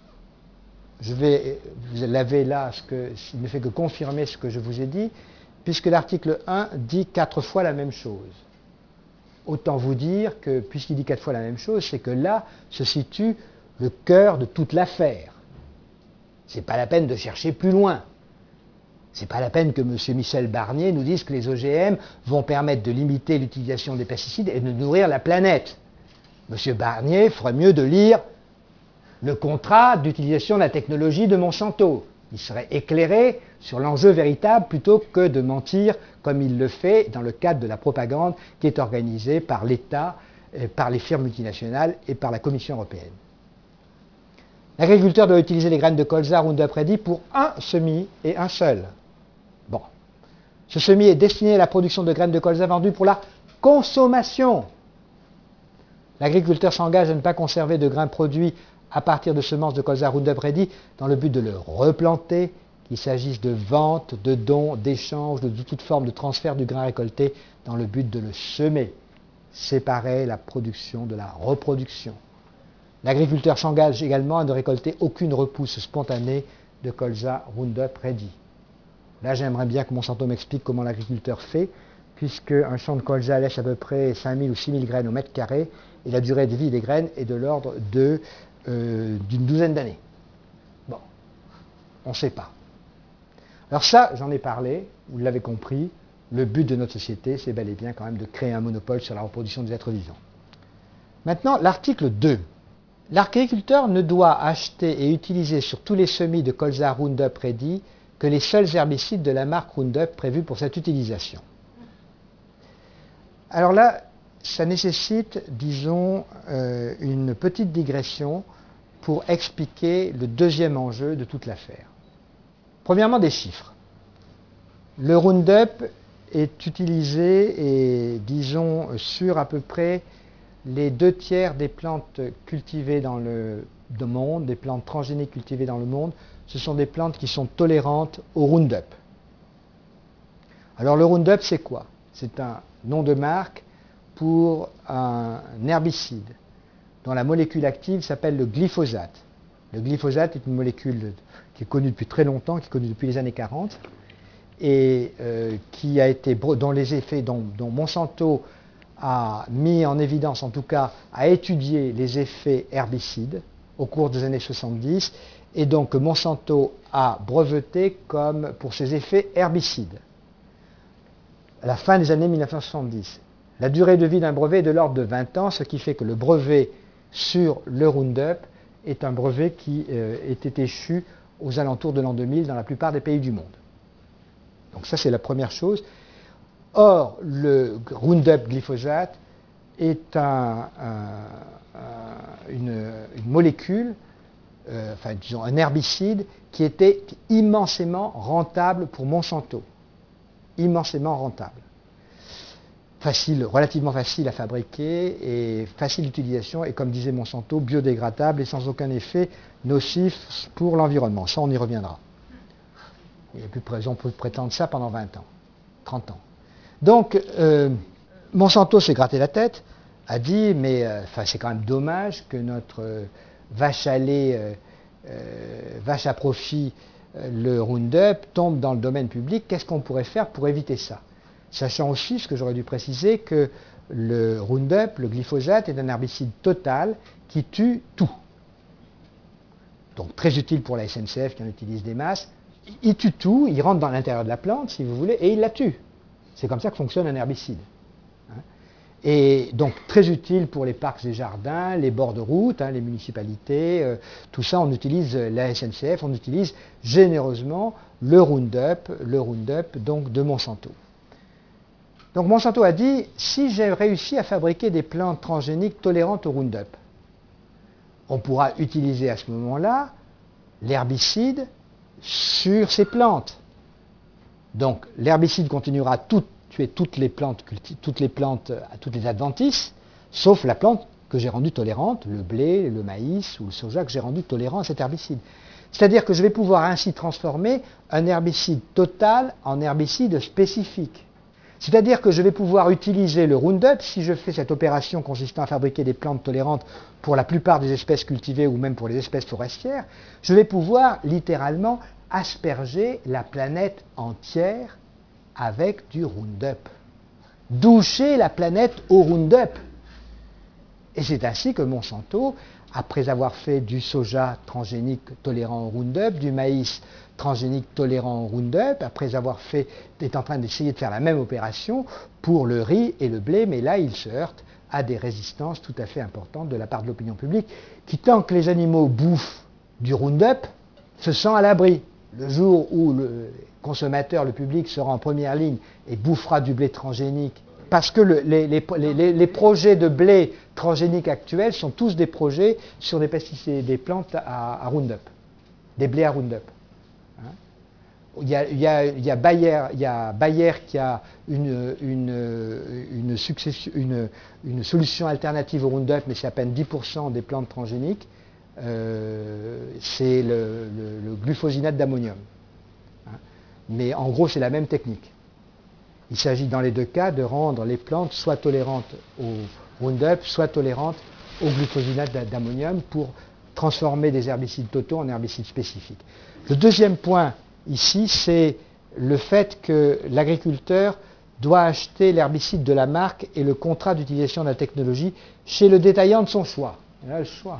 [SPEAKER 2] vous l'avez là, il ne fait que confirmer ce que je vous ai dit, puisque l'article 1 dit 4 fois la même chose. Autant vous dire que, puisqu'il dit 4 fois la même chose, c'est que là se situe le cœur de toute l'affaire. Ce n'est pas la peine de chercher plus loin. Ce n'est pas la peine que M. Michel Barnier nous dise que les OGM vont permettre de limiter l'utilisation des pesticides et de nourrir la planète. M. Barnier ferait mieux de lire le contrat d'utilisation de la technologie de Monsanto. Il serait éclairé sur l'enjeu véritable plutôt que de mentir comme il le fait dans le cadre de la propagande qui est organisée par l'État, par les firmes multinationales et par la Commission européenne. L'agriculteur doit utiliser les graines de colza Roundup Ready pour un semis et un seul. Bon. Ce semis est destiné à la production de graines de colza vendues pour la consommation. L'agriculteur s'engage à ne pas conserver de grains produits à partir de semences de colza Roundup Ready dans le but de le replanter, qu'il s'agisse de vente, de dons, d'échanges, de toute forme de transfert du grain récolté dans le but de le semer. Séparer la production de la reproduction. L'agriculteur s'engage également à ne récolter aucune repousse spontanée de colza Roundup Ready. Là, j'aimerais bien que Monsanto m'explique comment l'agriculteur fait, puisque un champ de colza laisse à peu près 5000 ou 6000 graines au mètre carré, et la durée de vie des graines est de l'ordre d'une douzaine d'années. Bon, on ne sait pas. Alors ça, j'en ai parlé, vous l'avez compris, le but de notre société, c'est bel et bien quand même de créer un monopole sur la reproduction des êtres vivants. Maintenant, l'article 2. L'agriculteur ne doit acheter et utiliser sur tous les semis de colza Roundup Ready que les seuls herbicides de la marque Roundup prévus pour cette utilisation. Alors là, ça nécessite, disons, une petite digression pour expliquer le deuxième enjeu de toute l'affaire. Premièrement, des chiffres. Le Roundup est utilisé, et disons, sur à peu près les 2/3 des plantes cultivées dans le monde, des plantes transgéniques cultivées dans le monde, ce sont des plantes qui sont tolérantes au Roundup. Alors le Roundup, c'est quoi? C'est un nom de marque pour un herbicide dont la molécule active s'appelle le glyphosate. Le glyphosate est une molécule qui est connue depuis très longtemps, qui est connue depuis les années 40, et qui a été, dont les effets, dont Monsanto a mis en évidence, en tout cas, a étudié les effets herbicides au cours des années 70, et donc Monsanto a breveté comme pour ses effets herbicides à la fin des années 1970. La durée de vie d'un brevet est de l'ordre de 20 ans, ce qui fait que le brevet sur le Roundup est un brevet qui était échu aux alentours de l'an 2000 dans la plupart des pays du monde. Donc ça, c'est la première chose. Or, le Roundup glyphosate est une molécule, enfin disons un herbicide qui était immensément rentable pour Monsanto. Immensément rentable. Facile, relativement facile à fabriquer et facile d'utilisation et comme disait Monsanto, biodégradable et sans aucun effet nocif pour l'environnement. Ça, on y reviendra. Et puis, on peut prétendre ça pendant 20 ans, 30 ans. Donc, Monsanto s'est gratté la tête, a dit, mais c'est quand même dommage que notre vache à lait, vache à profit, le Roundup, tombe dans le domaine public. Qu'est-ce qu'on pourrait faire pour éviter ça? sachant aussi, ce que j'aurais dû préciser, que le Roundup, le glyphosate, est un herbicide total qui tue tout. Donc très utile pour la SNCF qui en utilise des masses. Il tue tout, il rentre dans l'intérieur de la plante, si vous voulez, et il la tue. C'est comme ça que fonctionne un herbicide. Et donc très utile pour les parcs et jardins, les bords de route, les municipalités, tout ça on utilise, la SNCF, on utilise généreusement le Roundup donc de Monsanto. Donc Monsanto a dit, si j'ai réussi à fabriquer des plantes transgéniques tolérantes au Roundup, on pourra utiliser à ce moment-là l'herbicide sur ces plantes. Donc l'herbicide continuera à tuer toutes les plantes, toutes les adventices, sauf la plante que j'ai rendue tolérante, le blé, le maïs ou le soja que j'ai rendu tolérant à cet herbicide. C'est-à-dire que je vais pouvoir ainsi transformer un herbicide total en herbicide spécifique. C'est-à-dire que je vais pouvoir utiliser le Roundup, si je fais cette opération consistant à fabriquer des plantes tolérantes pour la plupart des espèces cultivées ou même pour les espèces forestières, je vais pouvoir littéralement asperger la planète entière avec du Roundup. Doucher la planète au Roundup. Et c'est ainsi que Monsanto, après avoir fait du soja transgénique tolérant au Roundup, du maïs transgénique tolérant au Roundup, après avoir est en train d'essayer de faire la même opération pour le riz et le blé, mais là il se heurte à des résistances tout à fait importantes de la part de l'opinion publique, qui tant que les animaux bouffent du Roundup, se sent à l'abri. Le jour où le consommateur, le public, sera en première ligne et bouffera du blé transgénique, parce que les projets de blé transgénique actuels sont tous des projets sur des pesticides, des plantes à Roundup, des blés à Roundup. Il y a Bayer qui a une solution alternative au Roundup, mais c'est à peine 10% des plantes transgéniques. C'est le glufosinate d'ammonium. Mais en gros, c'est la même technique. Il s'agit dans les deux cas de rendre les plantes soit tolérantes au Roundup, soit tolérantes au glufosinate d'ammonium pour transformer des herbicides totaux en herbicides spécifiques. Le deuxième point ici, c'est le fait que l'agriculteur doit acheter l'herbicide de la marque et le contrat d'utilisation de la technologie chez le détaillant de son choix. Il a le choix.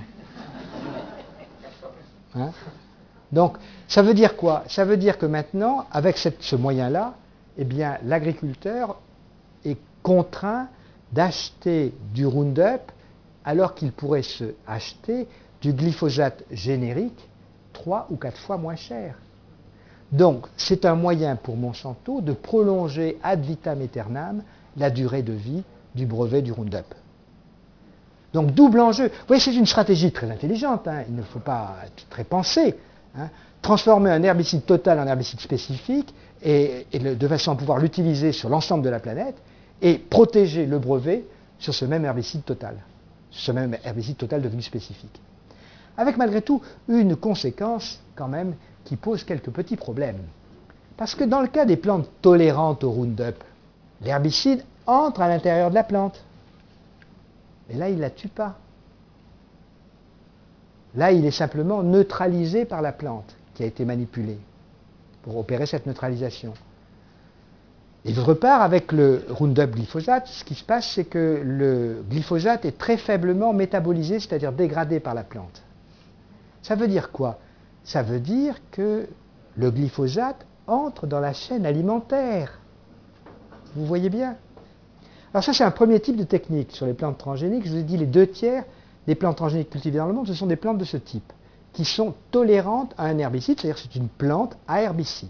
[SPEAKER 2] Donc, ça veut dire quoi? Ça veut dire que maintenant, avec ce moyen-là, eh bien, l'agriculteur est contraint d'acheter du Roundup alors qu'il pourrait se acheter du glyphosate générique 3 ou 4 fois moins cher. Donc, c'est un moyen pour Monsanto de prolonger ad vitam aeternam la durée de vie du brevet du Roundup. Donc, double enjeu. Vous voyez, c'est une stratégie très intelligente, il ne faut pas très penser. Transformer un herbicide total en herbicide spécifique et de façon à pouvoir l'utiliser sur l'ensemble de la planète et protéger le brevet sur ce même herbicide total devenu spécifique. Avec malgré tout une conséquence quand même qui pose quelques petits problèmes. Parce que dans le cas des plantes tolérantes au Roundup, l'herbicide entre à l'intérieur de la plante. Mais là, il ne la tue pas. Là, il est simplement neutralisé par la plante qui a été manipulée pour opérer cette neutralisation. Et d'autre part, avec le Roundup glyphosate, ce qui se passe, c'est que le glyphosate est très faiblement métabolisé, c'est-à-dire dégradé par la plante. Ça veut dire quoi? Ça veut dire que le glyphosate entre dans la chaîne alimentaire. Vous voyez bien? Alors ça, c'est un premier type de technique sur les plantes transgéniques. Je vous ai dit, les 2/3 des plantes transgéniques cultivées dans le monde, ce sont des plantes de ce type, qui sont tolérantes à un herbicide, c'est-à-dire que c'est une plante à herbicide.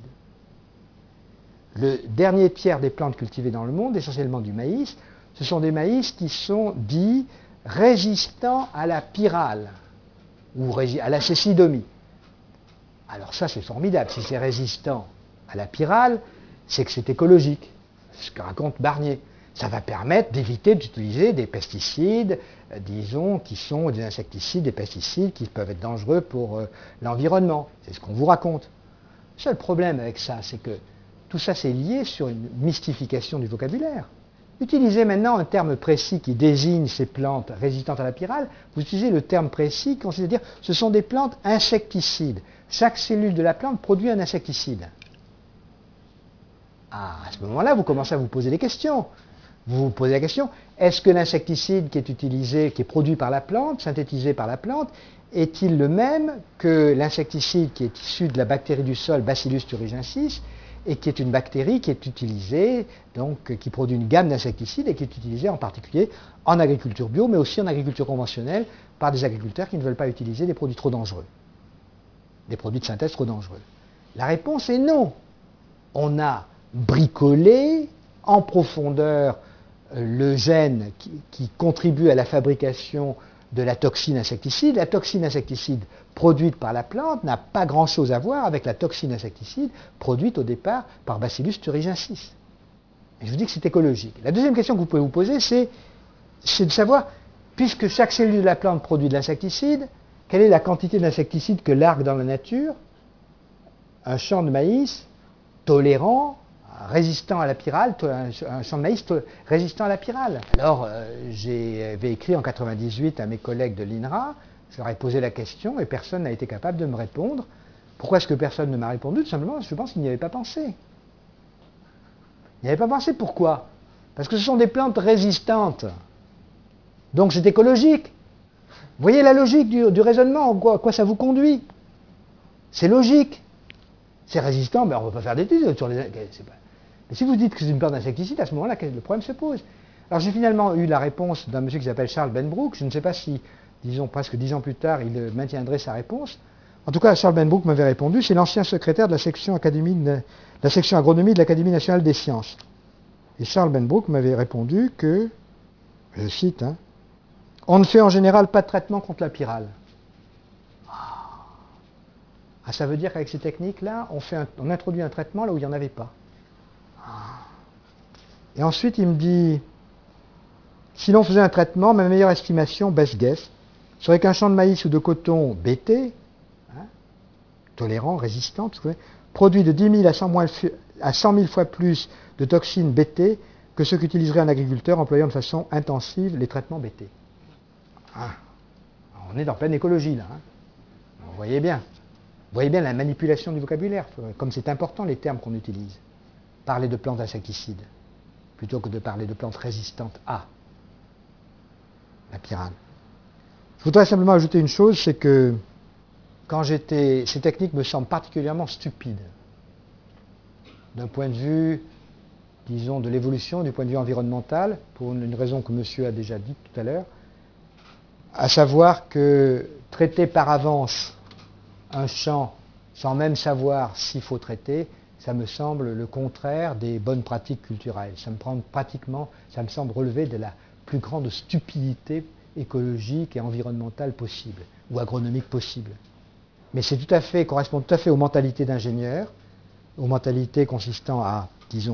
[SPEAKER 2] Le dernier tiers des plantes cultivées dans le monde, essentiellement du maïs, ce sont des maïs qui sont dits résistants à la pyrale ou à la cécidomie. Alors ça, c'est formidable. Si c'est résistant à la pyrale, c'est que c'est écologique. C'est ce que raconte Barnier. Ça va permettre d'éviter d'utiliser des pesticides, disons, qui sont des insecticides, des pesticides qui peuvent être dangereux pour l'environnement. C'est ce qu'on vous raconte. Le seul problème avec ça, c'est que tout ça, c'est lié sur une mystification du vocabulaire. Utilisez maintenant un terme précis qui désigne ces plantes résistantes à la pyrale. Vous utilisez le terme précis qui consiste à dire ce sont des plantes insecticides. Chaque cellule de la plante produit un insecticide. Ah, à ce moment-là, vous commencez à vous poser des questions. Vous vous posez la question, est-ce que l'insecticide qui est utilisé, qui est produit par la plante, synthétisé par la plante, est-il le même que l'insecticide qui est issu de la bactérie du sol Bacillus thuringiensis et qui est une bactérie qui est utilisée, donc qui produit une gamme d'insecticides et qui est utilisée en particulier en agriculture bio, mais aussi en agriculture conventionnelle par des agriculteurs qui ne veulent pas utiliser des produits trop dangereux, des produits de synthèse trop dangereux. La réponse est non. On a bricolé en profondeur le gène qui contribue à la fabrication de la toxine insecticide. La toxine insecticide produite par la plante n'a pas grand-chose à voir avec la toxine insecticide produite au départ par Bacillus thuringiensis. Et je vous dis que c'est écologique. La deuxième question que vous pouvez vous poser, c'est de savoir, puisque chaque cellule de la plante produit de l'insecticide, quelle est la quantité d'insecticide que largue dans la nature un champ de maïs tolérant, résistant à la pyrale, un champ de maïs résistant à la pyrale. Alors, j'avais écrit en 1998 à mes collègues de l'INRA, je leur ai posé la question et personne n'a été capable de me répondre. Pourquoi est-ce que personne ne m'a répondu? Tout simplement, je pense qu'il n'y avait pas pensé. Il n'y avait pas pensé, pourquoi? Parce que ce sont des plantes résistantes. Donc c'est écologique. Vous voyez la logique du raisonnement, à quoi ça vous conduit? C'est logique. C'est résistant, mais on ne va pas faire d'études sur les... Mais si vous dites que c'est une plante d'insecticide, à ce moment-là, le problème se pose. Alors j'ai finalement eu la réponse d'un monsieur qui s'appelle Charles Benbrook. Je ne sais pas si, disons, presque 10 ans plus tard, il maintiendrait sa réponse. En tout cas, Charles Benbrook m'avait répondu. C'est l'ancien secrétaire de la section agronomie de l'Académie nationale des sciences. Et Charles Benbrook m'avait répondu que, je cite, hein, on ne fait en général pas de traitement contre la pyrale. Ah, ça veut dire qu'avec ces techniques-là, on introduit un traitement là où il n'y en avait pas. Et ensuite, il me dit, si l'on faisait un traitement, ma meilleure estimation, best guess, serait qu'un champ de maïs ou de coton BT, hein, tolérant, résistant, produit de 10 000 à 100 000 fois plus de toxines BT que ce qu'utiliserait un agriculteur employant de façon intensive les traitements BT. Ah, on est en pleine écologie là. Hein. Vous voyez bien. Vous voyez bien la manipulation du vocabulaire, comme c'est important les termes qu'on utilise. Parler de plantes insecticides, plutôt que de parler de plantes résistantes à la pyrale. Je voudrais simplement ajouter une chose, c'est que ces techniques me semblent particulièrement stupides, d'un point de vue, disons, de l'évolution, du point de vue environnemental, pour une raison que monsieur a déjà dite tout à l'heure, à savoir que traiter par avance un champ sans même savoir s'il faut traiter, ça me semble le contraire des bonnes pratiques culturelles. Ça me semble relever de la plus grande stupidité écologique et environnementale possible, ou agronomique possible. Mais correspond tout à fait aux mentalités d'ingénieurs, aux mentalités consistant à, disons,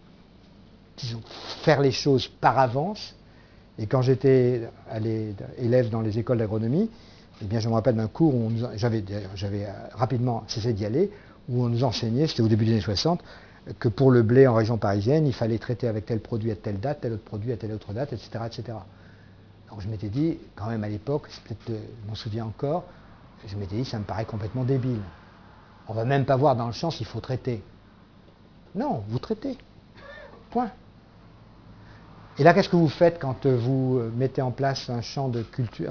[SPEAKER 2] faire les choses par avance. Et quand j'étais élève dans les écoles d'agronomie, eh bien, je me rappelle d'un cours où j'avais rapidement cessé d'y aller, où on nous enseignait, c'était au début des années 60, que pour le blé en région parisienne, il fallait traiter avec tel produit à telle date, tel autre produit à telle autre date, etc. etc. Donc je m'étais dit, quand même à l'époque, je m'en souviens encore, je m'étais dit, ça me paraît complètement débile. On ne va même pas voir dans le champ s'il faut traiter. Non, vous traitez. Point. Et là, qu'est-ce que vous faites quand vous mettez en place un champ de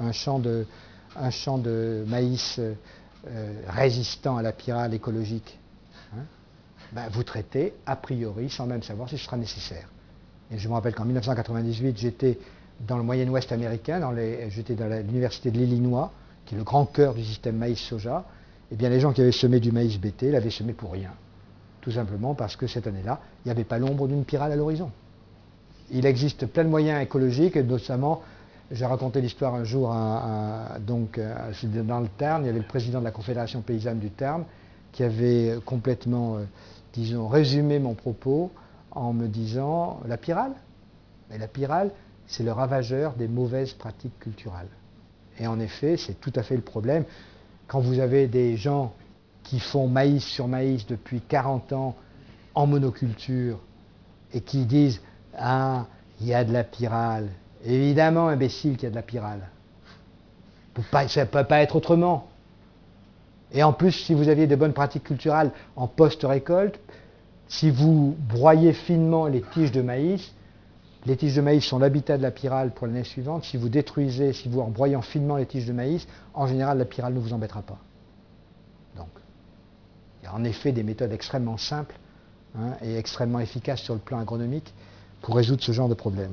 [SPEAKER 2] maïs résistant à la pyrale écologique, hein? Vous traitez a priori sans même savoir si ce sera nécessaire. Et je me rappelle qu'en 1998, j'étais dans le Moyen-Ouest américain, j'étais dans l'université de l'Illinois, qui est le grand cœur du système maïs-soja. Et bien les gens qui avaient semé du maïs BT l'avaient semé pour rien. Tout simplement parce que cette année-là, il n'y avait pas l'ombre d'une pyrale à l'horizon. Il existe plein de moyens écologiques, et notamment, j'ai raconté l'histoire un jour dans le Tarn, il y avait le président de la Confédération paysanne du Tarn qui avait complètement, disons, résumé mon propos en me disant la pyrale. Mais la pyrale, c'est le ravageur des mauvaises pratiques culturelles. Et en effet, c'est tout à fait le problème. Quand vous avez des gens qui font maïs sur maïs depuis 40 ans en monoculture et qui disent « Ah, il y a de la pyrale ». Évidemment, imbécile, qu'il y a de la pyrale. Ça ne peut pas être autrement. Et en plus, si vous aviez de bonnes pratiques culturelles en post-récolte, Si vous broyez finement les tiges de maïs sont l'habitat de la pyrale pour l'année suivante. Si vous détruisez, si vous en broyant finement les tiges de maïs, en général, la pyrale ne vous embêtera pas. Donc, il y a en effet des méthodes extrêmement simples et extrêmement efficaces sur le plan agronomique pour résoudre ce genre de problème.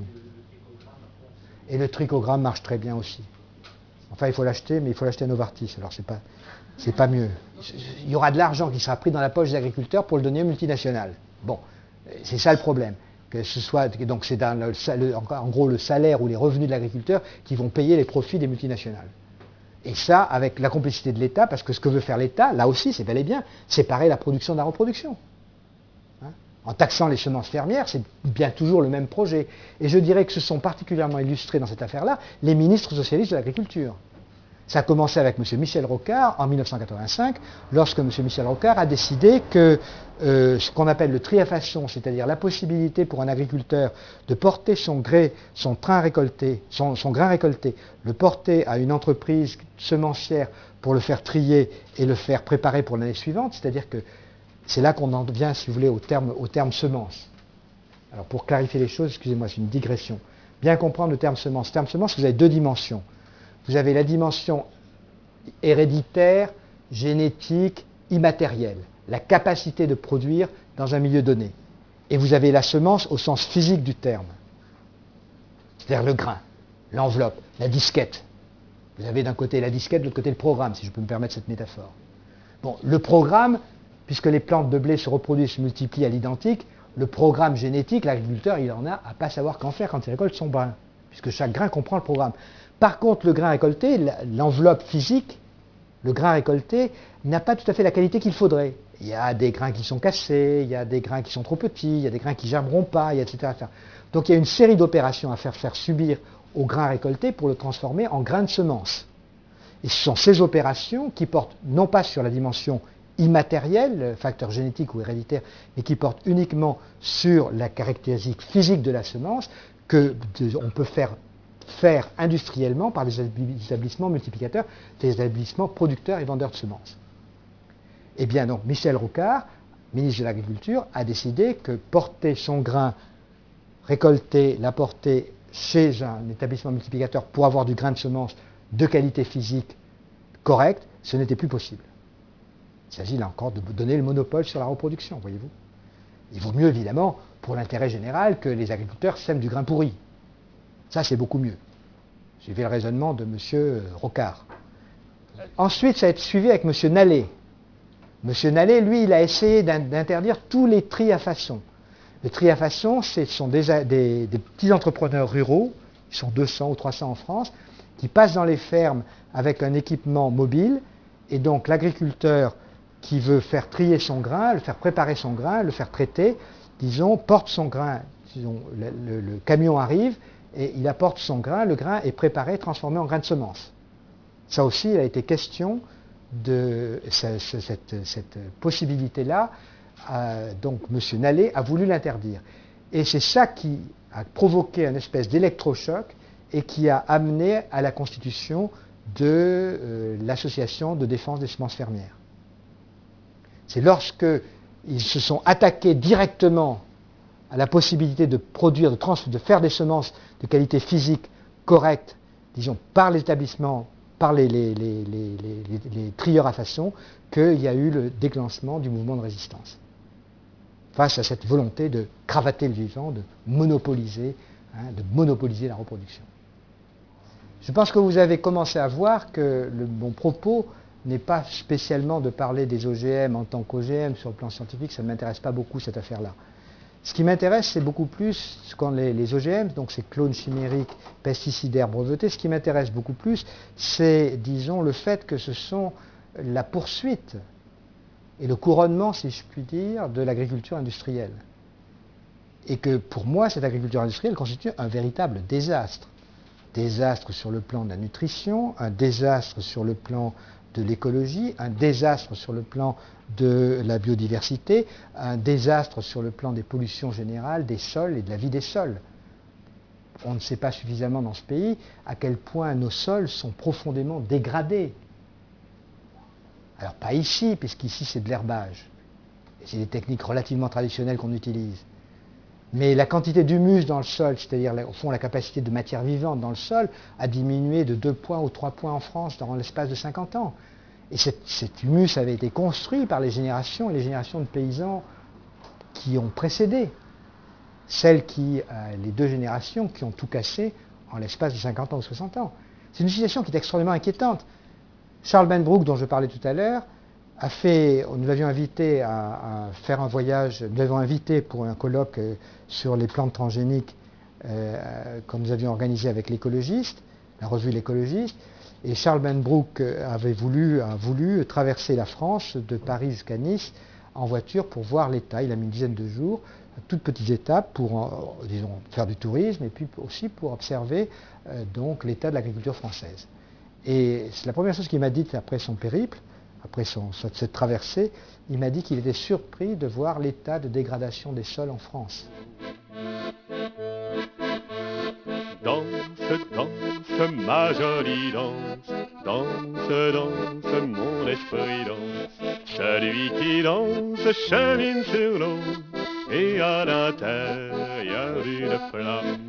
[SPEAKER 2] Et le trichogramme marche très bien aussi. Enfin, il faut l'acheter, mais il faut l'acheter à Novartis. Alors, c'est pas mieux. Il y aura de l'argent qui sera pris dans la poche des agriculteurs pour le donner aux multinationales. Bon, c'est ça le problème. Donc c'est en gros le salaire ou les revenus de l'agriculteur qui vont payer les profits des multinationales. Et ça, avec la complicité de l'État, parce que ce que veut faire l'État, là aussi, c'est bel et bien séparer la production de la reproduction. En taxant les semences fermières, c'est bien toujours le même projet. Et je dirais que se sont particulièrement illustrés dans cette affaire-là les ministres socialistes de l'agriculture. Ça a commencé avec M. Michel Rocard en 1985, lorsque M. Michel Rocard a décidé que ce qu'on appelle le tri à façon, c'est-à-dire la possibilité pour un agriculteur de porter son grain récolté, le porter à une entreprise semencière pour le faire trier et le faire préparer pour l'année suivante, c'est-à-dire que c'est là qu'on en vient, si vous voulez, au terme semence. Alors pour clarifier les choses, excusez-moi, c'est une digression. Bien comprendre le terme semence. Le terme semence, vous avez deux dimensions. Vous avez la dimension héréditaire, génétique, immatérielle, la capacité de produire dans un milieu donné. Et vous avez la semence au sens physique du terme, c'est-à-dire le grain, l'enveloppe, la disquette. Vous avez d'un côté la disquette, de l'autre côté le programme, si je peux me permettre cette métaphore. Bon, le programme, puisque les plantes de blé se reproduisent, se multiplient à l'identique, le programme génétique, l'agriculteur, il en a à ne pas savoir qu'en faire quand il récolte son grain, puisque chaque grain comprend le programme. Par contre, le grain récolté, l'enveloppe physique, le grain récolté n'a pas tout à fait la qualité qu'il faudrait. Il y a des grains qui sont cassés, il y a des grains qui sont trop petits, il y a des grains qui ne germeront pas, etc. Donc il y a une série d'opérations à faire subir au grain récolté pour le transformer en grain de semence. Et ce sont ces opérations qui portent non pas sur la dimension immatérielle, facteur génétique ou héréditaire, mais qui portent uniquement sur la caractéristique physique de la semence qu'on peut faire industriellement par des établissements multiplicateurs, des établissements producteurs et vendeurs de semences. Eh bien donc Michel Rocard, ministre de l'Agriculture, a décidé que porter son grain récolté, l'apporter chez un établissement multiplicateur pour avoir du grain de semence de qualité physique correcte, ce n'était plus possible. Il s'agit là encore de donner le monopole sur la reproduction, voyez-vous. Il vaut mieux évidemment, pour l'intérêt général, que les agriculteurs sèment du grain pourri. Ça, c'est beaucoup mieux. Suivez le raisonnement de M. Rocard. Ensuite, ça a été suivi avec M. Nallet. M. Nallet, lui, il a essayé d'interdire tous les tris à façon. Les tris à façon, ce sont des petits entrepreneurs ruraux, ils sont 200 ou 300 en France, qui passent dans les fermes avec un équipement mobile, et donc l'agriculteur qui veut faire trier son grain, le faire préparer son grain, le faire traiter, disons, porte son grain, disons, le camion arrive, et il apporte son grain, le grain est préparé, transformé en grain de semence. Ça aussi, il a été question de cette possibilité-là, donc M. Nallet a voulu l'interdire. Et c'est ça qui a provoqué une espèce d'électrochoc et qui a amené à la constitution de l'Association de défense des semences fermières. C'est lorsqu'ils se sont attaqués directement à la possibilité de produire, de faire des semences de qualité physique correcte, disons, par l'établissement, par les trieurs à façon, qu'il y a eu le déclenchement du mouvement de résistance. Face à cette volonté de cravater le vivant, de monopoliser la reproduction. Je pense que vous avez commencé à voir que mon propos n'est pas spécialement de parler des OGM en tant qu'OGM sur le plan scientifique, ça ne m'intéresse pas beaucoup cette affaire-là. Ce qui m'intéresse, c'est beaucoup plus quand les OGM, donc ces clones chimériques, pesticidaires brevetés, ce qui m'intéresse beaucoup plus, c'est, disons, le fait que ce sont la poursuite et le couronnement, si je puis dire, de l'agriculture industrielle. Et que pour moi, cette agriculture industrielle constitue un véritable désastre. Désastre sur le plan de la nutrition, un désastre sur le plan de l'écologie, un désastre sur le plan de la biodiversité, un désastre sur le plan des pollutions générales, des sols et de la vie des sols. On ne sait pas suffisamment dans ce pays à quel point nos sols sont profondément dégradés. Alors pas ici, puisqu'ici c'est de l'herbage. C'est des techniques relativement traditionnelles qu'on utilise. Mais la quantité d'humus dans le sol, c'est-à-dire au fond la capacité de matière vivante dans le sol, a diminué de 2 points ou 3 points en France dans l'espace de 50 ans. Et cet humus avait été construit par les générations et les générations de paysans qui ont précédé. Les 2 générations qui ont tout cassé en l'espace de 50 ans ou 60 ans. C'est une situation qui est extrêmement inquiétante. Charles Benbrook, dont je parlais tout à l'heure, nous l'avions invité à faire un voyage, nous l'avons invité pour un colloque sur les plantes transgéniques que nous avions organisé avec l'écologiste, la revue L'écologiste. Et Charles Benbrook a voulu traverser la France de Paris jusqu'à Nice en voiture pour voir l'état. Il a mis une dizaine de jours, toutes petites étapes pour, disons, faire du tourisme et puis aussi pour observer donc l'état de l'agriculture française. Et c'est la première chose qu'il m'a dite après son périple, après cette traversée, il m'a dit qu'il était surpris de voir l'état de dégradation des sols en France.
[SPEAKER 1] Danse, danse, ma jolie danse, danse, danse, mon esprit danse. Celui qui danse chemine sur l'eau et à l'intérieur d'une flamme.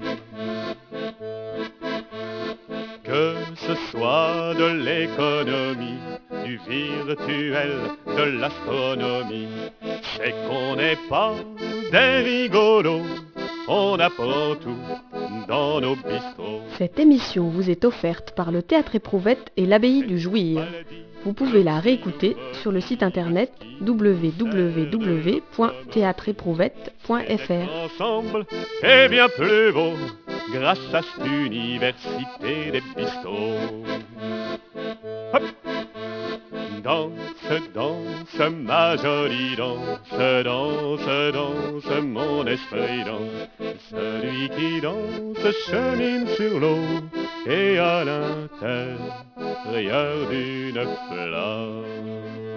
[SPEAKER 1] Que ce soit de l'économie, du virtuel, de l'astronomie, c'est qu'on n'est pas des rigolos, on apprend tout dans nos bistrots.
[SPEAKER 3] Cette émission vous est offerte par le Théâtre Éprouvette et l'Abbaye du Jouir. Vous pouvez la réécouter sur le site internet www.théâtreéprouvette.fr.
[SPEAKER 1] Ensemble est bien plus beau grâce à cette université des bistrots. Hop! Danse, danse, ma jolie danse, danse, danse, mon esprit danse. Celui qui danse chemine sur l'eau et à l'intérieur d'une flamme.